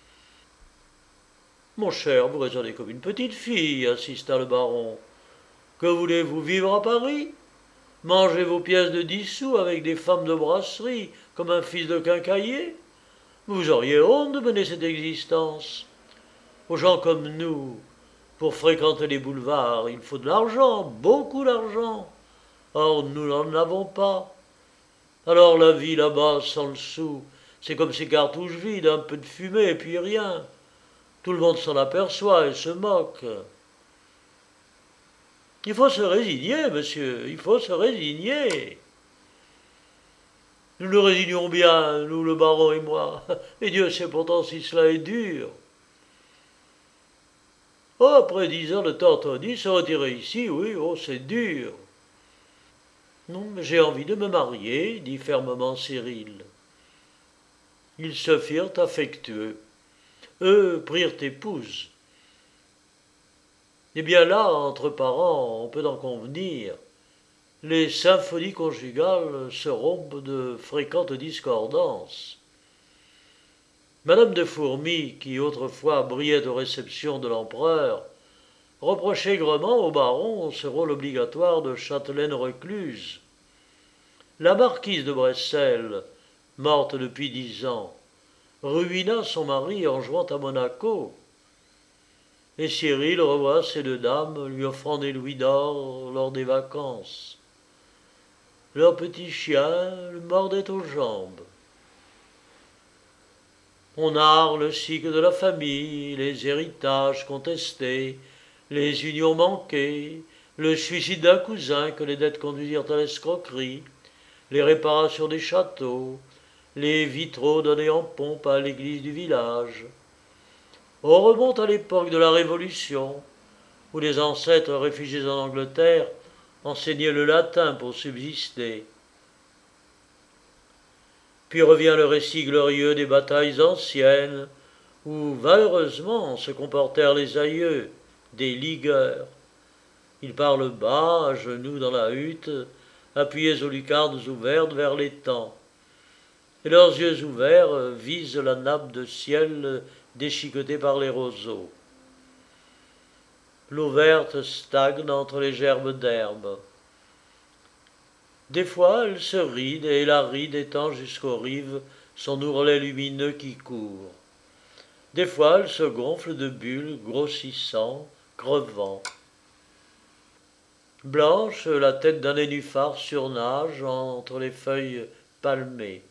Mon cher, vous raisonnez comme une petite fille, insista le baron. Que voulez-vous, vivre à Paris? Mangez vos pièces de 10 sous avec des femmes de brasserie, comme un fils de quincaillier. Vous auriez honte de mener cette existence. Aux gens comme nous, pour fréquenter les boulevards, il faut de l'argent, beaucoup d'argent. Or, nous n'en avons pas. Alors la vie là-bas, sans le sou, c'est comme ces cartouches vides, un peu de fumée et puis rien. Tout le monde s'en aperçoit et se moque. Il faut se résigner, monsieur, il faut se résigner. Nous nous résignons bien, nous, le baron et moi. Et Dieu sait pourtant si cela est dur. Oh, après 10 heures de Tortoni, se retirer ici, oui, oh, c'est dur. Non, mais j'ai envie de me marier, dit fermement Cyril. Ils se firent affectueux. Eux prirent épouse. Eh bien là, entre parents, on peut en convenir. Les symphonies conjugales se rompent de fréquentes discordances. Madame de Fourmy, qui autrefois brillait aux réceptions de l'empereur, reproche aigrement au baron ce rôle obligatoire de châtelaine recluse. La marquise de Bressel, morte depuis 10 ans, ruina son mari en jouant à Monaco, et Cyril revoit ces 2 dames lui offrant des louis d'or lors des vacances. Leur petit chien le mordait aux jambes. On narre le cycle de la famille, les héritages contestés, les unions manquées, le suicide d'un cousin que les dettes conduisirent à l'escroquerie, les réparations des châteaux, les vitraux donnés en pompe à l'église du village. On remonte à l'époque de la Révolution, où les ancêtres réfugiés en Angleterre enseignaient le latin pour subsister. Puis revient le récit glorieux des batailles anciennes, où valeureusement se comportèrent les aïeux, des ligueurs. Ils parlent bas, à genoux dans la hutte, appuyés aux lucarnes ouvertes vers l'étang. Et leurs yeux ouverts visent la nappe de ciel déchiquetée par les roseaux. L'eau verte stagne entre les gerbes d'herbe. Des fois, elle se ride, et la ride étend jusqu'aux rives son ourlet lumineux qui court. Des fois, elle se gonfle de bulles, grossissant, crevant. Blanche, la tête d'un nénuphar surnage entre les feuilles palmées.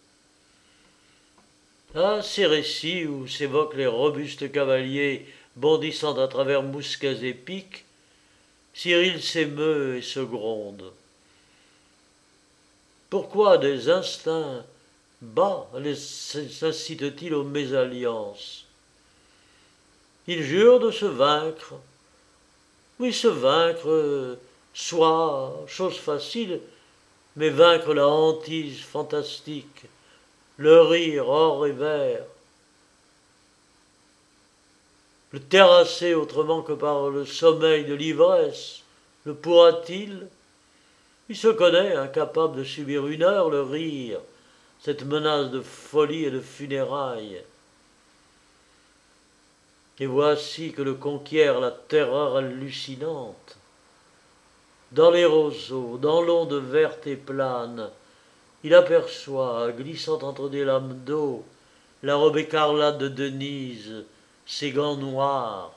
Ah, ces récits où s'évoquent les robustes cavaliers bondissant à travers mousquets et pics, Cyril s'émeut et se gronde. Pourquoi des instincts bas les incitent-ils aux mésalliances? Ils jurent de se vaincre. Oui, se vaincre, soit chose facile, mais vaincre la hantise fantastique, le rire or et vert, le terrasser autrement que par le sommeil de l'ivresse, le pourra-t-il? Il se connaît, incapable de subir 1 heure le rire, cette menace de folie et de funérailles. Et voici que le conquiert la terreur hallucinante. Dans les roseaux, dans l'onde verte et plane, il aperçoit, glissant entre des lames d'eau, la robe écarlate de Denise, ses gants noirs.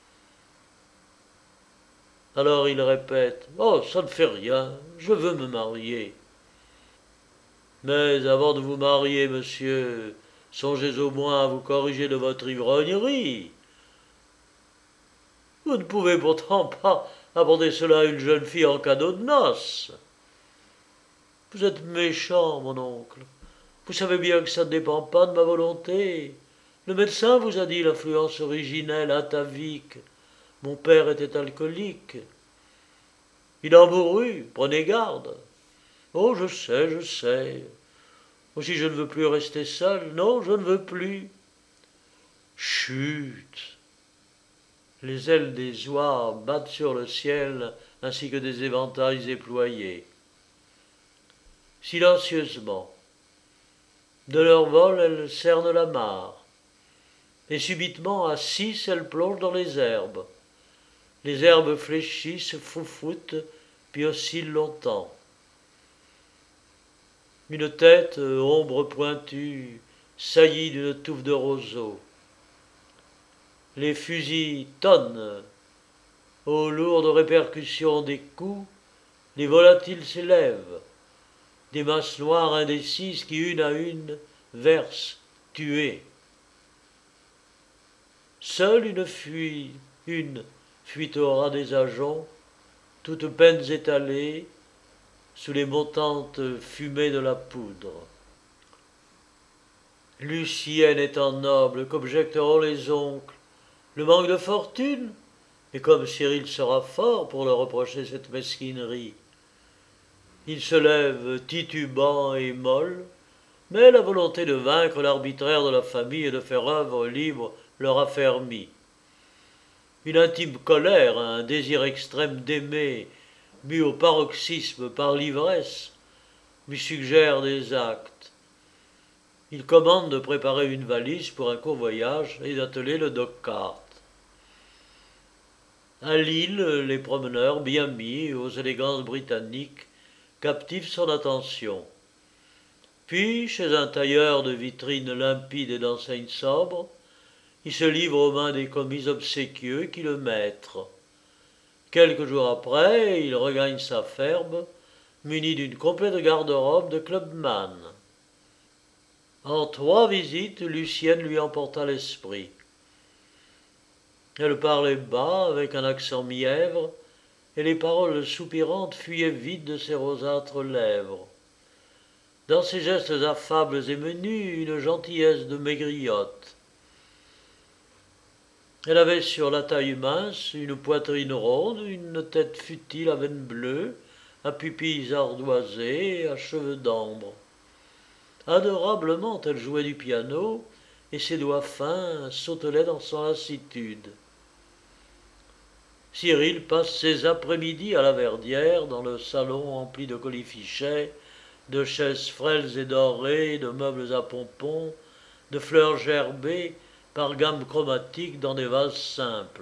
Alors il répète « Oh, ça ne fait rien, je veux me marier. » Mais avant de vous marier, monsieur, songez au moins à vous corriger de votre ivrognerie. Vous ne pouvez pourtant pas apporter cela à une jeune fille en cadeau de noces. Vous êtes méchant, mon oncle. Vous savez bien que ça ne dépend pas de ma volonté. Le médecin vous a dit l'influence originelle, atavique. Mon père était alcoolique. Il en mourut, prenez garde. Oh, je sais, je sais. Aussi je ne veux plus rester seul. Non, je ne veux plus. Chut. Les ailes des oies battent sur le ciel ainsi que des éventails éployés. Silencieusement, de leur vol elles cernent la mare, et subitement à 6 elles plongent dans les herbes. Les herbes fléchissent, foufoutent, puis oscillent longtemps. Une tête, ombre pointue, saillie d'une touffe de roseaux. Les fusils tonnent, aux lourdes répercussions des coups, les volatiles s'élèvent, des masses noires indécises qui, une à une, versent, tuées. Seule une fuite au ras des ajoncs, toutes peines étalées, sous les montantes fumées de la poudre. Lucienne étant noble, qu'objecteront les oncles? Le manque de fortune? Mais comme Cyril sera fort pour leur reprocher cette mesquinerie. Il se lève titubant et molle, mais la volonté de vaincre l'arbitraire de la famille et de faire œuvre libre leur affermit. Une intime colère, un désir extrême d'aimer, mis au paroxysme par l'ivresse, lui suggère des actes. Il commande de préparer une valise pour un court voyage et d'atteler le dog-cart. À Lille, les promeneurs, bien mis aux élégances britanniques, captivent son attention. Puis, chez un tailleur de vitrines limpides et d'enseignes sobres, il se livre aux mains des commis obséquieux qui le mettent. Quelques jours après, il regagne sa ferme, muni d'une complète garde-robe de clubman. En 3 visites, Lucienne lui emporta l'esprit. Elle parlait bas, avec un accent mièvre, et les paroles soupirantes fuyaient vite de ses rosâtres lèvres. Dans ses gestes affables et menus, une gentillesse de maigriyotte. Elle avait sur la taille mince une poitrine ronde, une tête futile à veines bleues, à pupilles ardoisées et à cheveux d'ambre. Adorablement, elle jouait du piano, et ses doigts fins sautelaient dans son lassitude. Cyril passe ses après-midi à la Verdière, dans le salon empli de colifichets, de chaises frêles et dorées, de meubles à pompons, de fleurs gerbées par gamme chromatique dans des vases simples.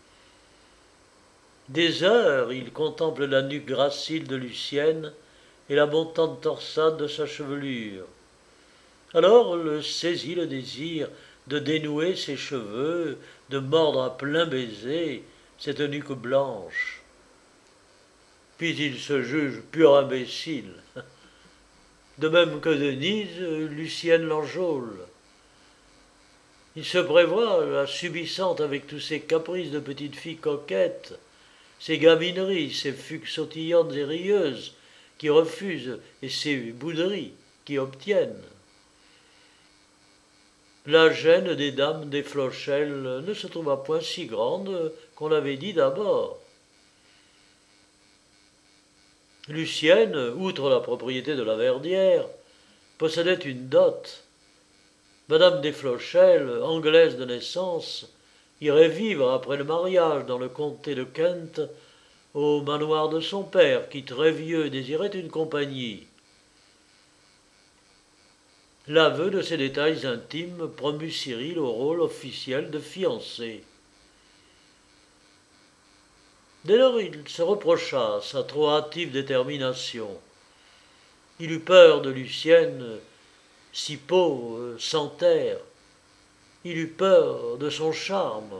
Des heures, il contemple la nuque gracile de Lucienne et la montante torsade de sa chevelure. Alors le saisit le désir de dénouer ses cheveux, de mordre à plein baiser cette nuque blanche. Puis il se juge pur imbécile. De même que Denise, Lucienne l'enjôle. Il se prévoit, la subissante avec tous ses caprices de petite fille coquette, ses gamineries, ses fugues sautillantes et rieuses qui refusent et ses bouderies qui obtiennent. La gêne des dames des Flochelles ne se trouva point si grande qu'on l'avait dit d'abord. Lucienne, outre la propriété de la Verdière, possédait une dot. Madame des Flochelles, anglaise de naissance, irait vivre après le mariage dans le comté de Kent, au manoir de son père, qui très vieux désirait une compagnie. L'aveu de ces détails intimes promut Cyril au rôle officiel de fiancé. Dès lors, il se reprocha sa trop hâtive détermination. Il eut peur de Lucienne, si pauvre, sans terre. Il eut peur de son charme.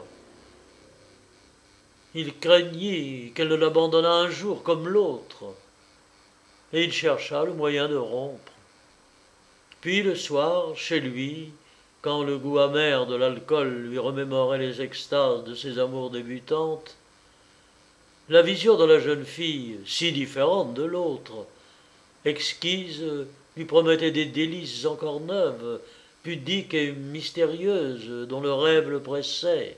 Il craignit qu'elle ne l'abandonnât un jour comme l'autre. Et il chercha le moyen de rompre. Puis le soir, chez lui, quand le goût amer de l'alcool lui remémorait les extases de ses amours débutantes, la vision de la jeune fille, si différente de l'autre, exquise, lui promettait des délices encore neuves, pudiques et mystérieuses, dont le rêve le pressait.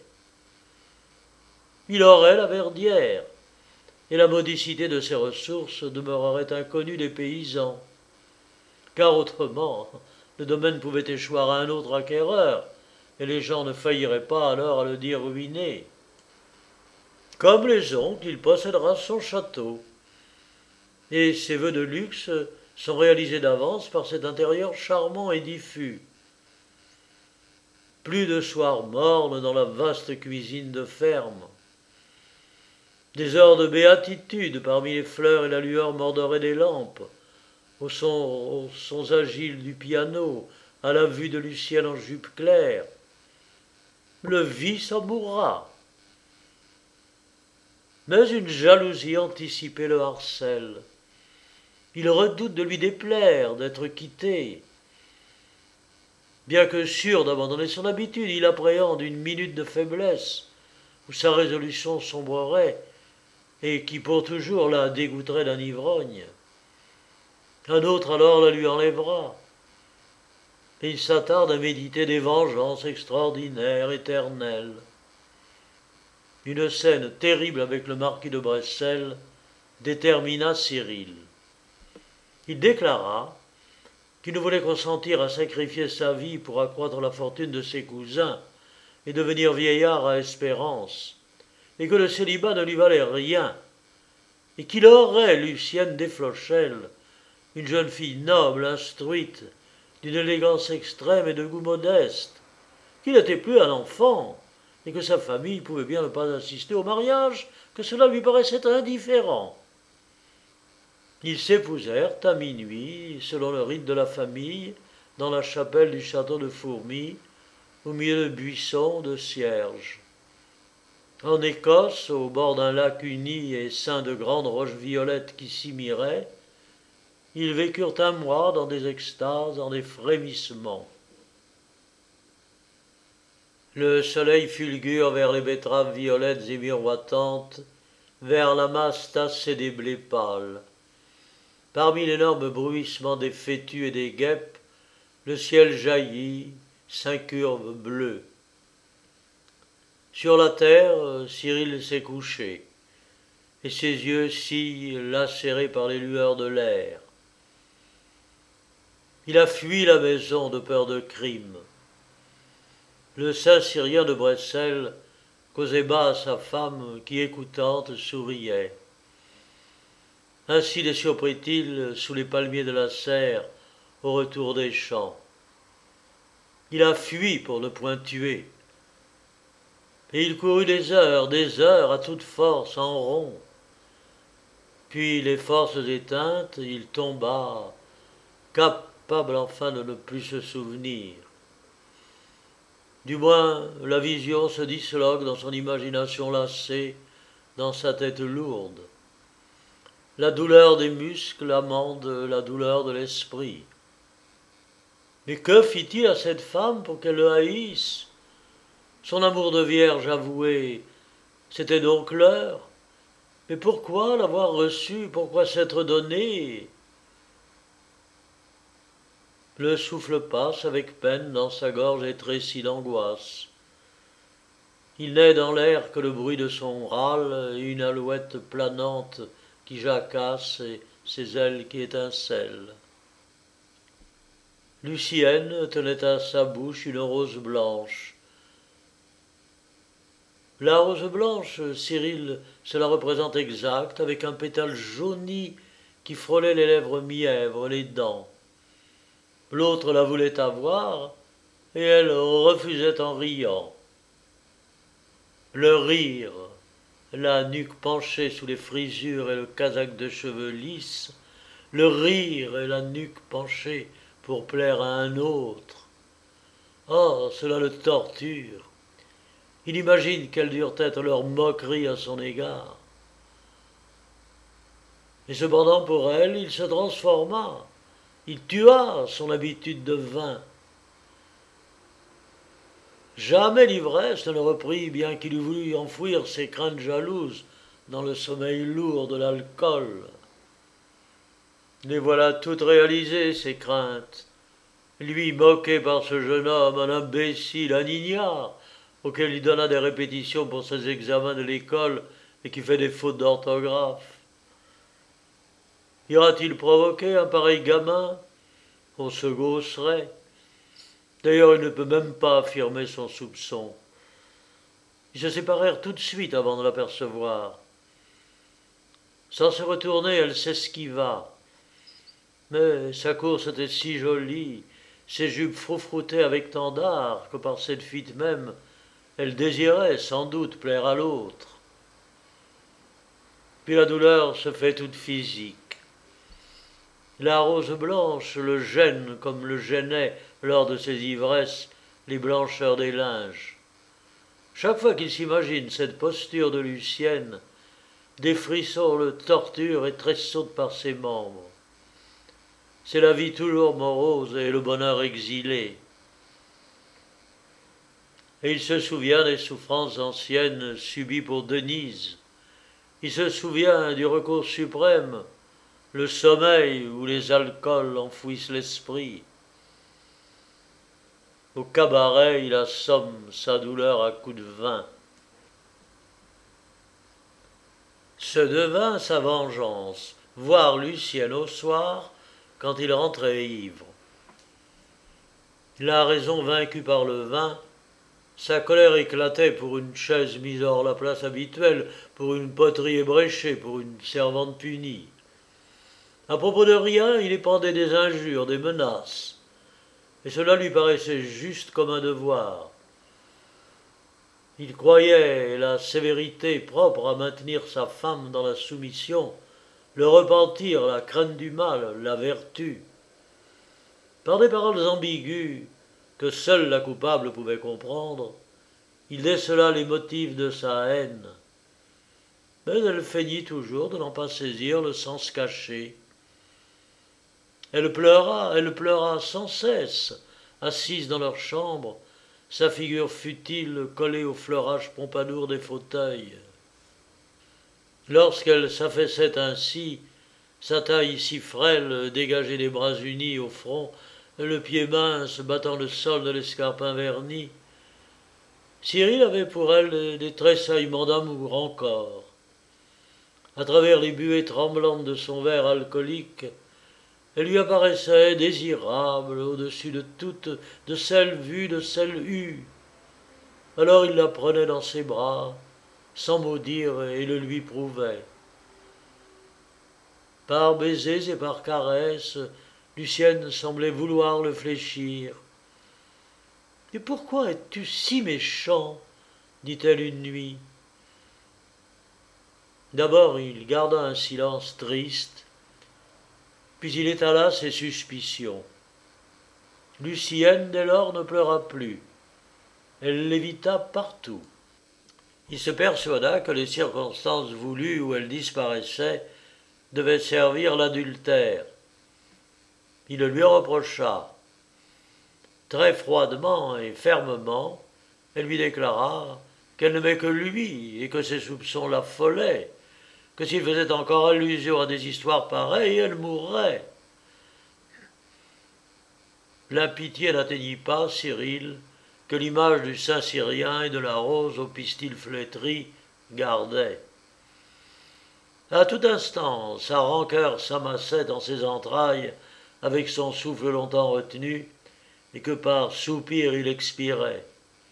Il aurait la Verdière, et la modicité de ses ressources demeurerait inconnue des paysans, car autrement, le domaine pouvait échoir à un autre acquéreur, et les gens ne failliraient pas alors à le dire ruiné. Comme les oncles, il possédera son château, et ses vœux de luxe sont réalisés d'avance par cet intérieur charmant et diffus. Plus de soirs mornes dans la vaste cuisine de ferme, des heures de béatitude parmi les fleurs et la lueur mordorée des lampes, aux sons agiles du piano, à la vue de Lucienne en jupe claire. Le vice en mourra. Mais une jalousie anticipée le harcèle. Il redoute de lui déplaire, d'être quitté. Bien que sûr d'abandonner son habitude, il appréhende une minute de faiblesse où sa résolution sombrerait et qui pour toujours la dégoûterait d'un ivrogne. Un autre alors la lui enlèvera. Et il s'attarde à méditer des vengeances extraordinaires, éternelles. Une scène terrible avec le marquis de Bressel détermina Cyril. Il déclara qu'il ne voulait consentir à sacrifier sa vie pour accroître la fortune de ses cousins et devenir vieillard à espérance, et que le célibat ne lui valait rien, et qu'il aurait Lucienne Desflochelles, une jeune fille noble, instruite, d'une élégance extrême et de goût modeste, qu'il n'était plus un enfant, et que sa famille pouvait bien ne pas assister au mariage, que cela lui paraissait indifférent. Ils s'épousèrent à minuit, selon le rite de la famille, dans la chapelle du château de Fourmies, au milieu de buissons de cierges. En Écosse, au bord d'un lac uni et ceint de grandes roches violettes qui s'y miraient, ils vécurent un mois dans des extases, dans des frémissements. Le soleil fulgure vers les betteraves violettes et miroitantes, vers la masse tassée des blés pâles. Parmi l'énorme bruissement des fétus et des guêpes, le ciel jaillit, s'incurve bleu. Sur la terre, Cyril s'est couché, et ses yeux scillent, lacérés par les lueurs de l'air. Il a fui la maison de peur de crime. Le saint syrien de Bressel causait bas à sa femme qui, écoutante, souriait. Ainsi les surprit-il sous les palmiers de la serre, au retour des champs. Il a fui pour ne point tuer. Et il courut des heures, à toute force, en rond. Puis, les forces éteintes, il tomba, capable enfin de ne plus se souvenir. Du moins, la vision se disloque dans son imagination lassée, dans sa tête lourde. La douleur des muscles amende la douleur de l'esprit. Mais que fit-il à cette femme pour qu'elle le haïsse? Son amour de vierge avoué, c'était donc l'heure. Mais pourquoi l'avoir reçu? Pourquoi s'être donné? Le souffle passe avec peine dans sa gorge étrécie d'angoisse. Il n'est dans l'air que le bruit de son râle et une alouette planante qui jacasse et ses ailes qui étincellent. Lucienne tenait à sa bouche une rose blanche. La rose blanche, Cyril se la représente exacte, avec un pétale jauni qui frôlait les lèvres mièvres, les dents. L'autre la voulait avoir, et elle refusait en riant. Le rire, la nuque penchée sous les frisures et le casaque de cheveux lisses, le rire et la nuque penchée pour plaire à un autre. Oh, cela le torture. Il imagine quelles durent être leurs moqueries à son égard. Et cependant pour elle, il se transforma. Il tua son habitude de vin. Jamais l'ivresse ne le reprit, bien qu'il eût voulu enfouir ses craintes jalouses dans le sommeil lourd de l'alcool. Les voilà toutes réalisées, ces craintes. Lui, moqué par ce jeune homme, un imbécile, un ignare, auquel il donna des répétitions pour ses examens de l'école et qui fait des fautes d'orthographe. Ira-t-il provoquer un pareil gamin? On se gausserait. D'ailleurs, il ne peut même pas affirmer son soupçon. Ils se séparèrent tout de suite avant de l'apercevoir. Sans se retourner, elle s'esquiva. Mais sa course était si jolie, ses jupes froufroutaient avec tant d'art que par cette fuite même, elle désirait sans doute plaire à l'autre. Puis la douleur se fait toute physique. La rose blanche le gêne comme le gênaient, lors de ses ivresses, les blancheurs des linges. Chaque fois qu'il s'imagine cette posture de Lucienne, des frissons le torturent et tressautent par ses membres. C'est la vie toujours morose et le bonheur exilé. Et il se souvient des souffrances anciennes subies pour Denise. Il se souvient du recours suprême, le sommeil où les alcools enfouissent l'esprit. Au cabaret, il assomme sa douleur à coups de vin. Ce devint sa vengeance, voir Lucienne au soir quand il rentrait ivre. La raison vaincue par le vin, sa colère éclatait pour une chaise mise hors la place habituelle, pour une poterie ébréchée, pour une servante punie. À propos de rien, il épandait des injures, des menaces, et cela lui paraissait juste comme un devoir. Il croyait la sévérité propre à maintenir sa femme dans la soumission, le repentir, la crainte du mal, la vertu. Par des paroles ambiguës que seule la coupable pouvait comprendre, il décela les motifs de sa haine. Mais elle feignit toujours de n'en pas saisir le sens caché. Elle pleura sans cesse, assise dans leur chambre, sa figure futile collée au fleurage pompadour des fauteuils. Lorsqu'elle s'affaissait ainsi, sa taille si frêle, dégagée des bras unis au front, le pied mince battant le sol de l'escarpin verni, Cyril avait pour elle des tressaillements d'amour encore. À travers les buées tremblantes de son verre alcoolique, elle lui apparaissait désirable au-dessus de toutes, de celles vues, de celles eues. Alors il la prenait dans ses bras, sans mot dire, et le lui prouvait. Par baisers et par caresses, Lucienne semblait vouloir le fléchir. « Et pourquoi es-tu si méchant ?» dit-elle une nuit. D'abord il garda un silence triste, puis il étala ses suspicions. Lucienne, dès lors, ne pleura plus. Elle l'évita partout. Il se persuada que les circonstances voulues où elle disparaissait devaient servir l'adultère. Il le lui reprocha. Très froidement et fermement, elle lui déclara qu'elle n'aimait que lui et que ses soupçons l'affolaient, que s'il faisait encore allusion à des histoires pareilles, elle mourrait. L'impitié n'atteignit pas Cyril, que l'image du saint syrien et de la rose au pistil flétri gardait. À tout instant, sa rancœur s'amassait dans ses entrailles avec son souffle longtemps retenu, et que par soupir il expirait.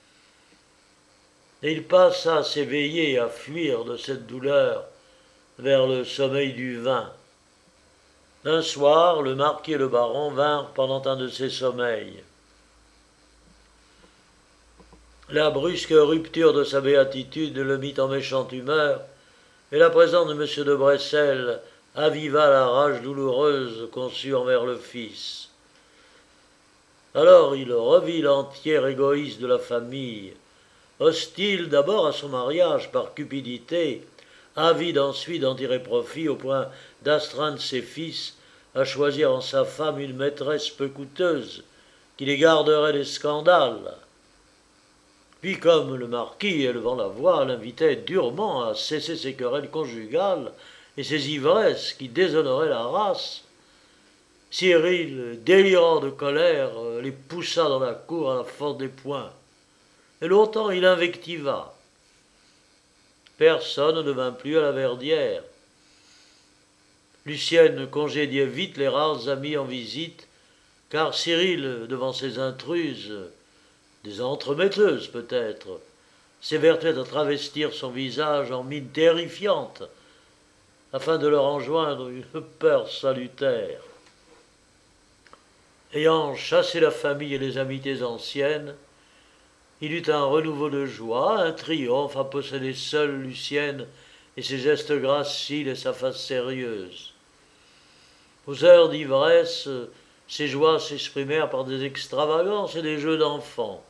Et il passa s'éveiller, à fuir de cette douleur vers le sommeil du vin. Un soir, le marquis et le baron vinrent pendant un de ces sommeils. La brusque rupture de sa béatitude le mit en méchante humeur, et la présence de M. de Bressel aviva la rage douloureuse conçue envers le fils. Alors il revit l'entier égoïsme de la famille, hostile d'abord à son mariage par cupidité, avide ensuite d'en tirer profit au point d'astreindre ses fils à choisir en sa femme une maîtresse peu coûteuse, qui les garderait des scandales. Puis comme le marquis, élevant la voix, l'invitait durement à cesser ses querelles conjugales et ses ivresses qui déshonoraient la race, Cyril, délirant de colère, les poussa dans la cour à la force des poings. Et longtemps il invectiva. Personne ne vint plus à la Verdière. Lucienne congédiait vite les rares amis en visite, car Cyril, devant ces intruses, des entremetteuses peut-être, s'évertuait à travestir son visage en mine terrifiante, afin de leur enjoindre une peur salutaire. Ayant chassé la famille et les amitiés anciennes, il eut un renouveau de joie, un triomphe à posséder seul Lucienne et ses gestes graciles et sa face sérieuse. Aux heures d'ivresse, ses joies s'exprimèrent par des extravagances et des jeux d'enfants.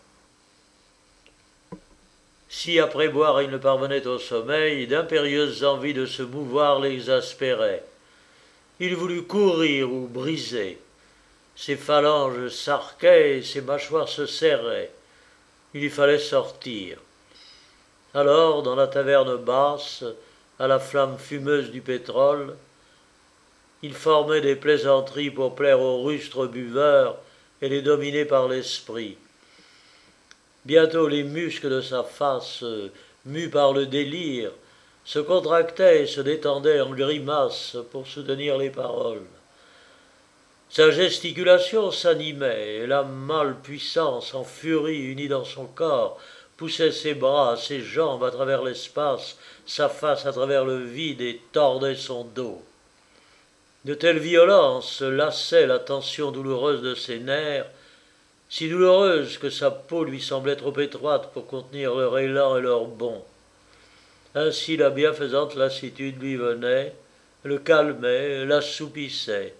Si après boire il ne parvenait au sommeil, d'impérieuses envies de se mouvoir l'exaspéraient. Il voulut courir ou briser. Ses phalanges s'arquaient et ses mâchoires se serraient. Il lui fallait sortir. Alors, dans la taverne basse, à la flamme fumeuse du pétrole, il formait des plaisanteries pour plaire aux rustres buveurs et les dominer par l'esprit. Bientôt les muscles de sa face, mus par le délire, se contractaient et se détendaient en grimaces pour soutenir les paroles. Sa gesticulation s'animait, et la mâle puissance en furie unie dans son corps poussait ses bras, ses jambes à travers l'espace, sa face à travers le vide et tordait son dos. De telles violences lassaient la tension douloureuse de ses nerfs, si douloureuse que sa peau lui semblait trop étroite pour contenir leur élan et leur bond. Ainsi la bienfaisante lassitude lui venait, le calmait, l'assoupissait.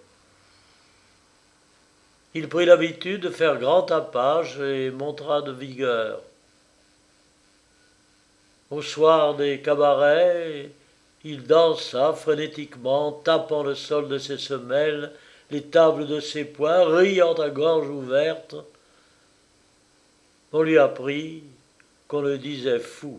Il prit l'habitude de faire grand tapage et montra de vigueur. Au soir des cabarets, il dansa frénétiquement, tapant le sol de ses semelles, les tables de ses poings, riant à gorge ouverte. On lui apprit qu'on le disait fou.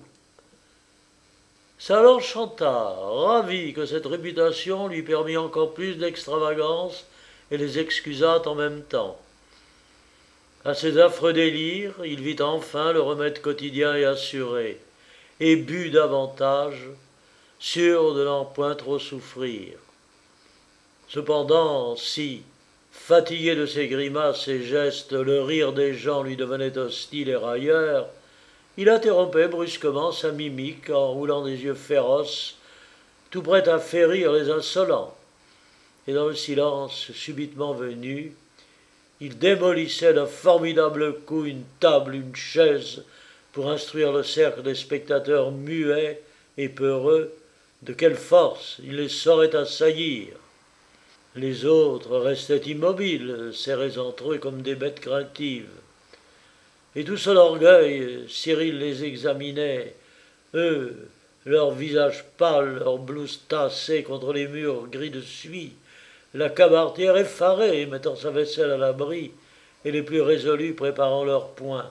Ça l'enchanta, ravi que cette réputation lui permît encore plus d'extravagance et les excusât en même temps. À ces affreux délires, il vit enfin le remède quotidien et assuré, et but davantage, sûr de n'en point trop souffrir. Cependant, si, fatigué de ses grimaces et gestes, le rire des gens lui devenait hostile et railleur, il interrompait brusquement sa mimique en roulant des yeux féroces, tout prêt à férir les insolents. Et dans le silence subitement venu, il démolissait d'un formidable coup une table, une chaise, pour instruire le cercle des spectateurs muets et peureux de quelle force il les saurait assaillir. Les autres restaient immobiles, serrés entre eux comme des bêtes craintives. Et tout son orgueil, Cyril les examinait, eux, leurs visages pâles, leurs blouses tassées contre les murs gris de suie, la cabaretière effarée mettant sa vaisselle à l'abri, et les plus résolus préparant leurs poings.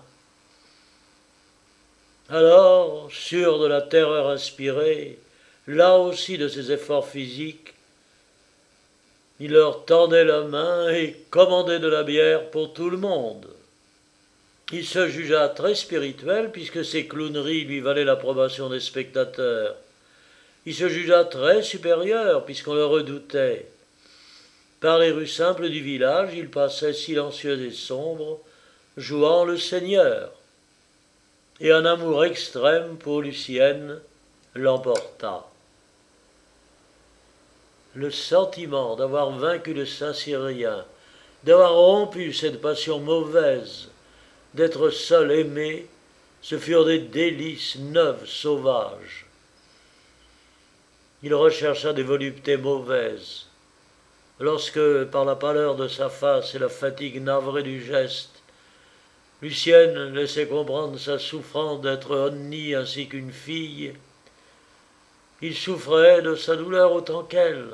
Alors, sûr de la terreur inspirée, là aussi de ses efforts physiques, il leur tendait la main et commandait de la bière pour tout le monde. Il se jugea très spirituel puisque ses clowneries lui valaient l'approbation des spectateurs. Il se jugea très supérieur puisqu'on le redoutait. Par les rues simples du village, il passait silencieux et sombre, jouant le Seigneur. Et un amour extrême pour Lucienne l'emporta. Le sentiment d'avoir vaincu le Saint-Cyrien, d'avoir rompu cette passion mauvaise, d'être seul aimé, ce furent des délices neuves, sauvages. Il rechercha des voluptés mauvaises. Lorsque, par la pâleur de sa face et la fatigue navrée du geste, Lucienne laissait comprendre sa souffrance d'être honnie ainsi qu'une fille, il souffrait de sa douleur autant qu'elle.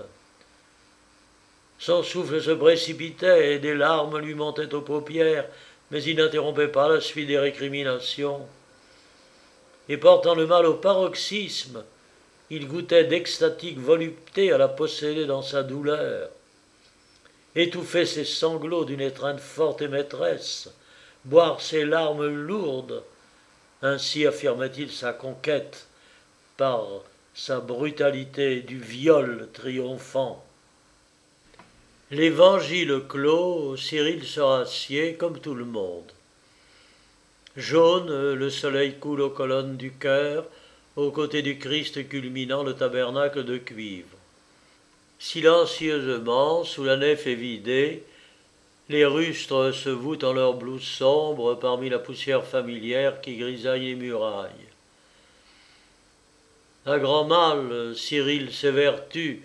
Son souffle se précipitait et des larmes lui montaient aux paupières, mais il n'interrompait pas la suite des récriminations. Et portant le mal au paroxysme, il goûtait d'extatique volupté à la posséder dans sa douleur. Étouffer ses sanglots d'une étreinte forte et maîtresse, boire ses larmes lourdes, ainsi affirmait-il sa conquête par sa brutalité du viol triomphant. L'évangile clos, Cyril se rassied comme tout le monde. Jaune, le soleil coule aux colonnes du chœur, aux côtés du Christ culminant le tabernacle de cuivre. Silencieusement, sous la nef évidée, les rustres se voûtent en leurs blouses sombres parmi la poussière familière qui grisaille les murailles. À grand mal, Cyril s'évertue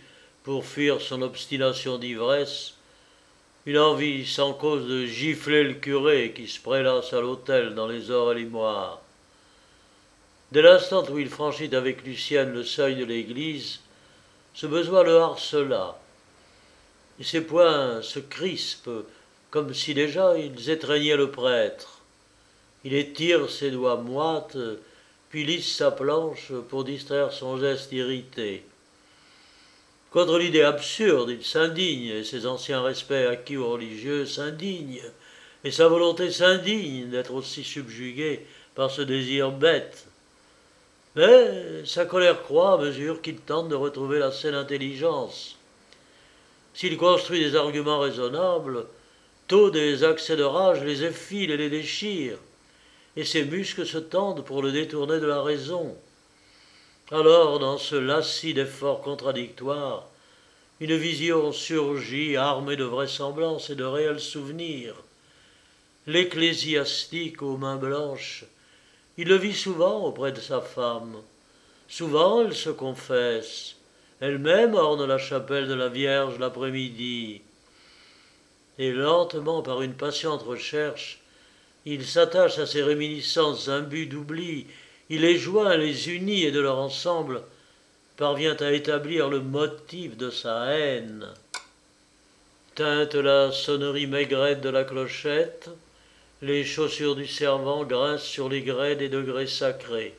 pour fuir son obstination d'ivresse, une envie sans cause de gifler le curé qui se prélasse à l'autel dans les ors et les moires. Dès l'instant où il franchit avec Lucienne le seuil de l'église, ce besoin le harcela, et ses poings se crispent comme si déjà ils étreignaient le prêtre. Il étire ses doigts moites, puis lisse sa planche pour distraire son geste irrité. Contre l'idée absurde, il s'indigne, et ses anciens respects acquis aux religieux s'indignent, et sa volonté s'indigne d'être aussi subjuguée par ce désir bête. Mais sa colère croît à mesure qu'il tente de retrouver la saine intelligence. S'il construit des arguments raisonnables, tôt des accès de rage les effilent et les déchirent, et ses muscles se tendent pour le détourner de la raison. Alors, dans ce lacis d'efforts contradictoires, une vision surgit, armée de vraisemblances et de réels souvenirs. L'ecclésiastique aux mains blanches, il le vit souvent auprès de sa femme. Souvent elle se confesse, elle-même orne la chapelle de la Vierge l'après-midi. Et lentement, par une patiente recherche, il s'attache à ces réminiscences imbues d'oubli, il les joint, les unit et de leur ensemble parvient à établir le motif de sa haine. Tinte la sonnerie maigrette de la clochette, les chaussures du servant grincent sur les grès des degrés sacrés.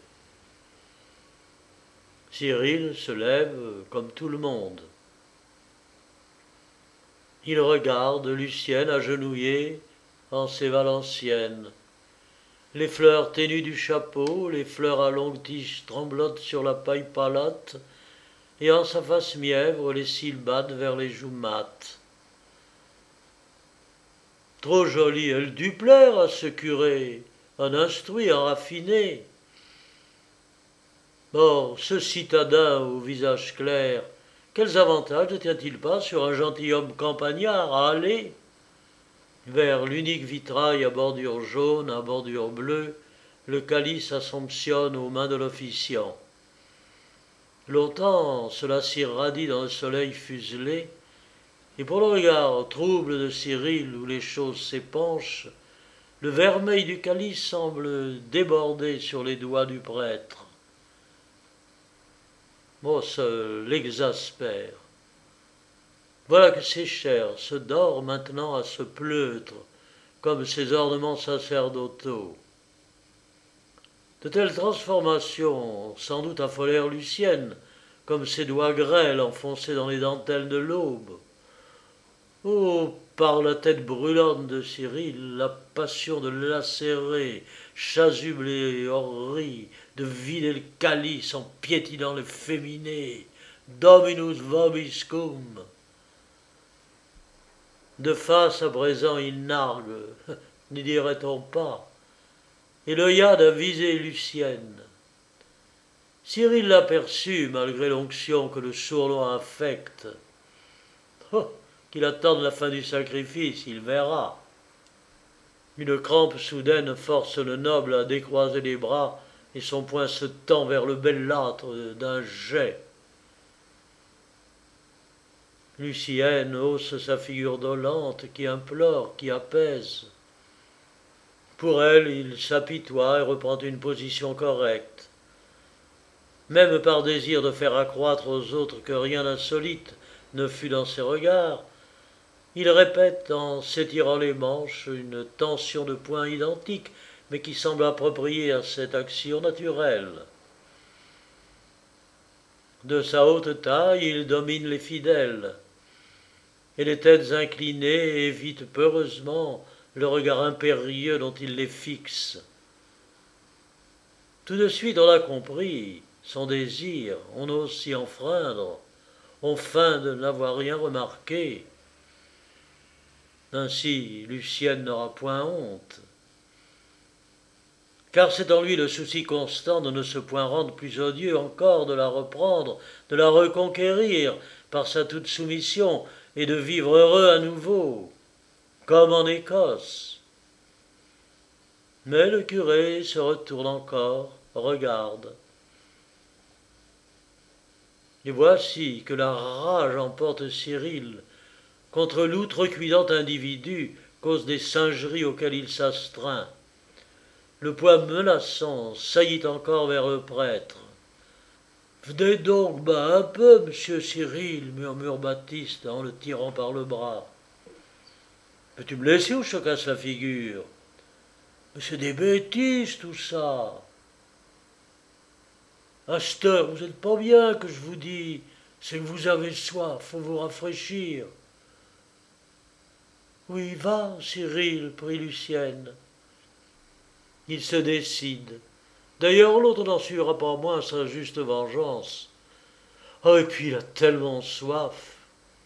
Cyril se lève comme tout le monde. Il regarde Lucienne agenouillée en ses valenciennes. Les fleurs ténues du chapeau, les fleurs à longues tiges tremblotent sur la paille palate, et en sa face mièvre, les cils battent vers les joues mates. Trop jolie, elle dut plaire à ce curé, un instruit, un raffiné. Or, ce citadin au visage clair, quels avantages ne tient-il pas sur un gentilhomme campagnard à aller vers l'unique vitrail à bordure jaune, à bordure bleue, le calice assomptionne aux mains de l'officiant. Longtemps, cela s'irradie dans le soleil fuselé, et pour le regard trouble de Cyril où les choses s'épanchent, le vermeil du calice semble déborder sur les doigts du prêtre. Oh, ça l'exaspère. Voilà que ses chairs se dorent maintenant à ce pleutre, comme ses ornements sacerdotaux. De telles transformations sans doute affolèrent Lucienne, comme ses doigts grêles enfoncés dans les dentelles de l'aube. Oh, par la tête brûlante de Cyril, la passion de lacérer, chasubler et orri, de vider le calice en piétinant le féminé, Dominus vobiscum. De face à présent il nargue, n'y dirait-on pas, et l'œillade a visé Lucienne. Cyril l'aperçut malgré l'onction que le sournois affecte. Oh, qu'il attende la fin du sacrifice, il verra. Une crampe soudaine force le noble à décroiser les bras, et son poing se tend vers le bellâtre d'un jet. Lucienne hausse sa figure dolente qui implore, qui apaise. Pour elle, il s'apitoie et reprend une position correcte. Même par désir de faire accroître aux autres que rien d'insolite ne fut dans ses regards, il répète en s'étirant les manches une tension de poing identique, mais qui semble appropriée à cette action naturelle. De sa haute taille, il domine les fidèles, et les têtes inclinées évitent peureusement le regard impérieux dont il les fixe. Tout de suite on a compris son désir, on ose s'y enfreindre, on feint de n'avoir rien remarqué. Ainsi Lucienne n'aura point honte. Car c'est en lui le souci constant de ne se point rendre plus odieux encore, de la reprendre, de la reconquérir par sa toute soumission, et de vivre heureux à nouveau, comme en Écosse. Mais le curé se retourne encore, regarde. Et voici que la rage emporte Cyril contre l'outrecuidant individu, cause des singeries auxquelles il s'astreint. Le poing menaçant saillit encore vers le prêtre. Venez donc bas un peu, monsieur Cyril, murmure Baptiste en le tirant par le bras. Peux-tu me laisser ou je te casse la figure? Mais c'est des bêtises tout ça. À cette heure, vous n'êtes pas bien que je vous dis, c'est que vous avez soif, faut vous rafraîchir. Oui, va, Cyril, prit Lucienne. Il se décide. D'ailleurs, l'autre n'en suivra pas moins sa juste vengeance. Oh, et puis il a tellement soif.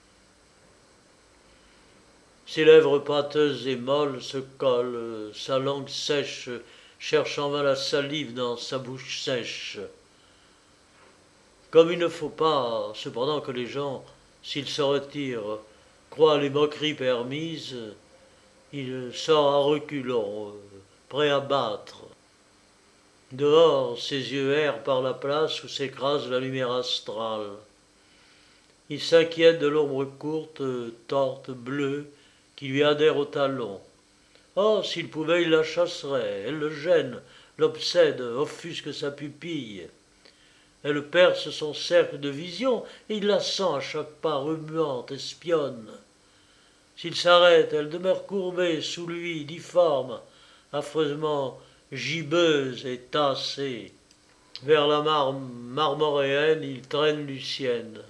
Ses lèvres pâteuses et molles se collent, sa langue sèche cherche en vain la salive dans sa bouche sèche. Comme il ne faut pas, cependant, que les gens, s'ils se retirent, croient les moqueries permises, il sort à reculons, prêt à battre. Dehors, ses yeux errent par la place où s'écrase la lumière astrale. Il s'inquiète de l'ombre courte, torte, bleue, qui lui adhère au talon. Oh, s'il pouvait, il la chasserait. Elle le gêne, l'obsède, offusque sa pupille. Elle perce son cercle de vision et il la sent à chaque pas remuante, espionne. S'il s'arrête, elle demeure courbée sous lui, difforme, affreusement gibbeuse et tassée. Vers la marmoréenne, il traîne Lucienne.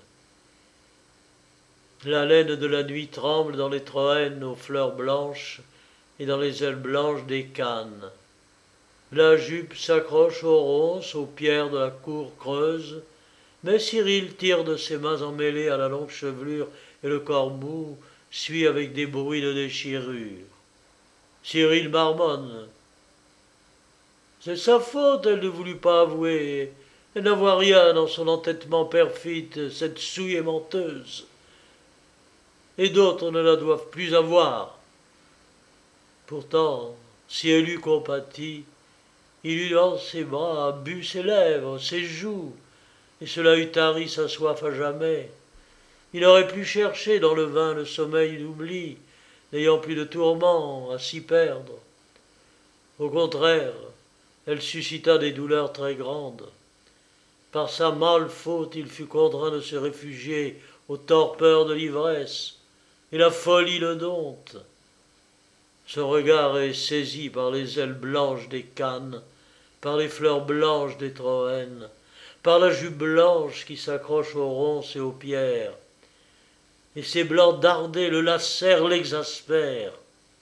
La laine de la nuit tremble dans les troènes aux fleurs blanches et dans les ailes blanches des cannes. La jupe s'accroche aux ronces, aux pierres de la cour creuse, mais Cyril tire de ses mains emmêlées à la longue chevelure et le corps mou suit avec des bruits de déchirure. Cyril marmonne. C'est sa faute, elle ne voulut pas avouer. Elle n'avoit rien dans son entêtement perfide, cette souillée menteuse. Et d'autres ne la doivent plus avoir. Pourtant, si elle eût compati, il eût dans ses bras bu ses lèvres, ses joues, et cela eût tari sa soif à jamais. Il aurait pu chercher dans le vin le sommeil d'oubli, n'ayant plus de tourments à s'y perdre. Au contraire, elle suscita des douleurs très grandes. Par sa mâle faute, il fut contraint de se réfugier aux torpeurs de l'ivresse, et la folie le dompte. Son regard est saisi par les ailes blanches des cannes, par les fleurs blanches des troènes, par la jupe blanche qui s'accroche aux ronces et aux pierres. Et ces blancs dardés le lacèrent, l'exaspèrent.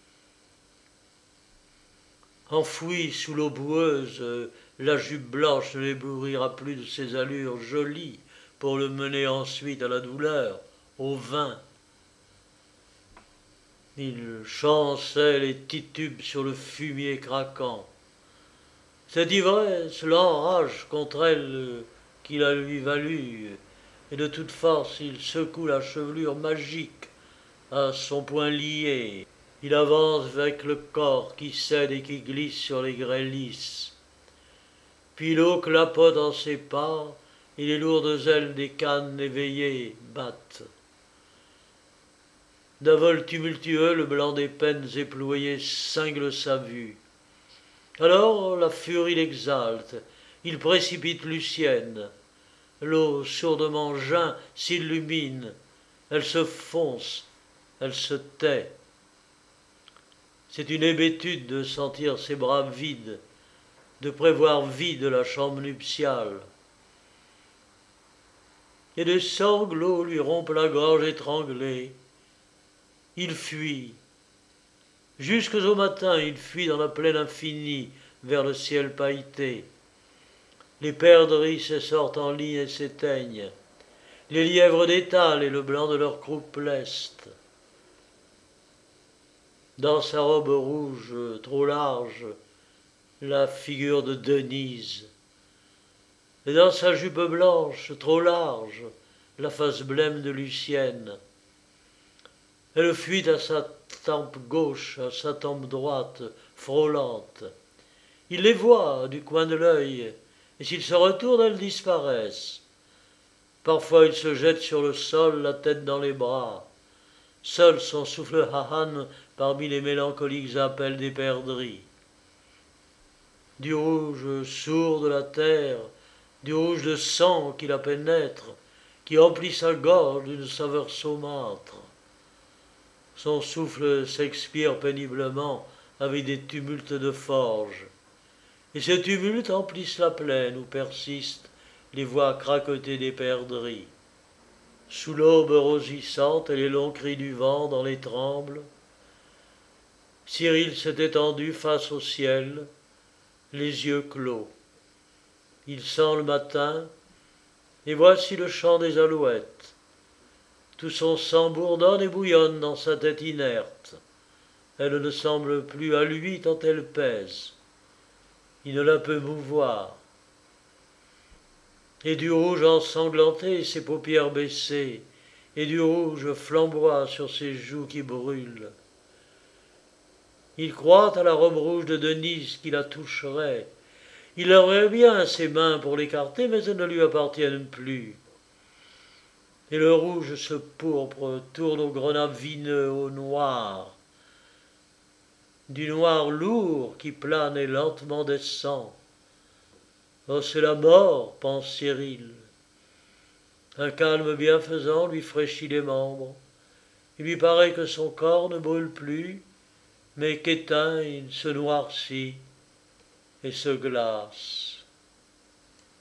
Enfouie sous l'eau boueuse, la jupe blanche ne l'éblouira plus de ses allures jolies pour le mener ensuite à la douleur, au vin. Il chancelle et titube sur le fumier craquant. Cette ivresse l'enrage contre elle qui la lui valut, et de toute force il secoue la chevelure magique à son poing lié. Il avance avec le corps qui cède et qui glisse sur les grès lisses. Puis l'eau clapote en ses pas, et les lourdes ailes des cannes éveillées battent. D'un vol tumultueux, le blanc des peines éployées cingle sa vue. Alors la furie l'exalte, il précipite Lucienne. L'eau sourdement geint, s'illumine, elle se fonce, elle se tait. C'est une hébétude de sentir ses bras vides, de prévoir vide la chambre nuptiale. Et des sanglots lui rompent la gorge étranglée. Il fuit. Jusqu'au matin, il fuit dans la plaine infinie, vers le ciel pailleté. Les perdrix sortent en ligne et s'éteignent. Les lièvres détalent et le blanc de leur croupe leste. Dans sa robe rouge, trop large, la figure de Denise. Et dans sa jupe blanche, trop large, la face blême de Lucienne. Elle fuit à sa tempe gauche, à sa tempe droite, frôlante. Il les voit du coin de l'œil, et s'ils se retournent, elles disparaissent. Parfois il se jette sur le sol, la tête dans les bras. Seul son souffle hahane parmi les mélancoliques appels des perdrix. Du rouge sourd de la terre, du rouge de sang qui la pénètre, qui emplit sa gorge d'une saveur saumâtre. Son souffle s'expire péniblement avec des tumultes de forge. Et ces tumultes emplissent la plaine où persistent les voix craquetées des perdrix. Sous l'aube rosissante et les longs cris du vent dans les trembles, Cyril s'est étendu face au ciel, les yeux clos. Il sent le matin, et voici le chant des alouettes. Tout son sang bourdonne et bouillonne dans sa tête inerte. Elle ne semble plus à lui tant elle pèse. Il ne la peut mouvoir. Et du rouge ensanglanté ses paupières baissées, et du rouge flamboie sur ses joues qui brûlent. Il croit à la robe rouge de Denise qui la toucherait. Il aurait bien ses mains pour l'écarter, mais elles ne lui appartiennent plus. Et le rouge se pourpre tourne au grenat vineux, au noir. Du noir lourd qui plane et lentement descend. Oh, c'est la mort, pense Cyril. Un calme bienfaisant lui fraîchit les membres. Il lui paraît que son corps ne brûle plus, mais qu'éteint il se noircit et se glace.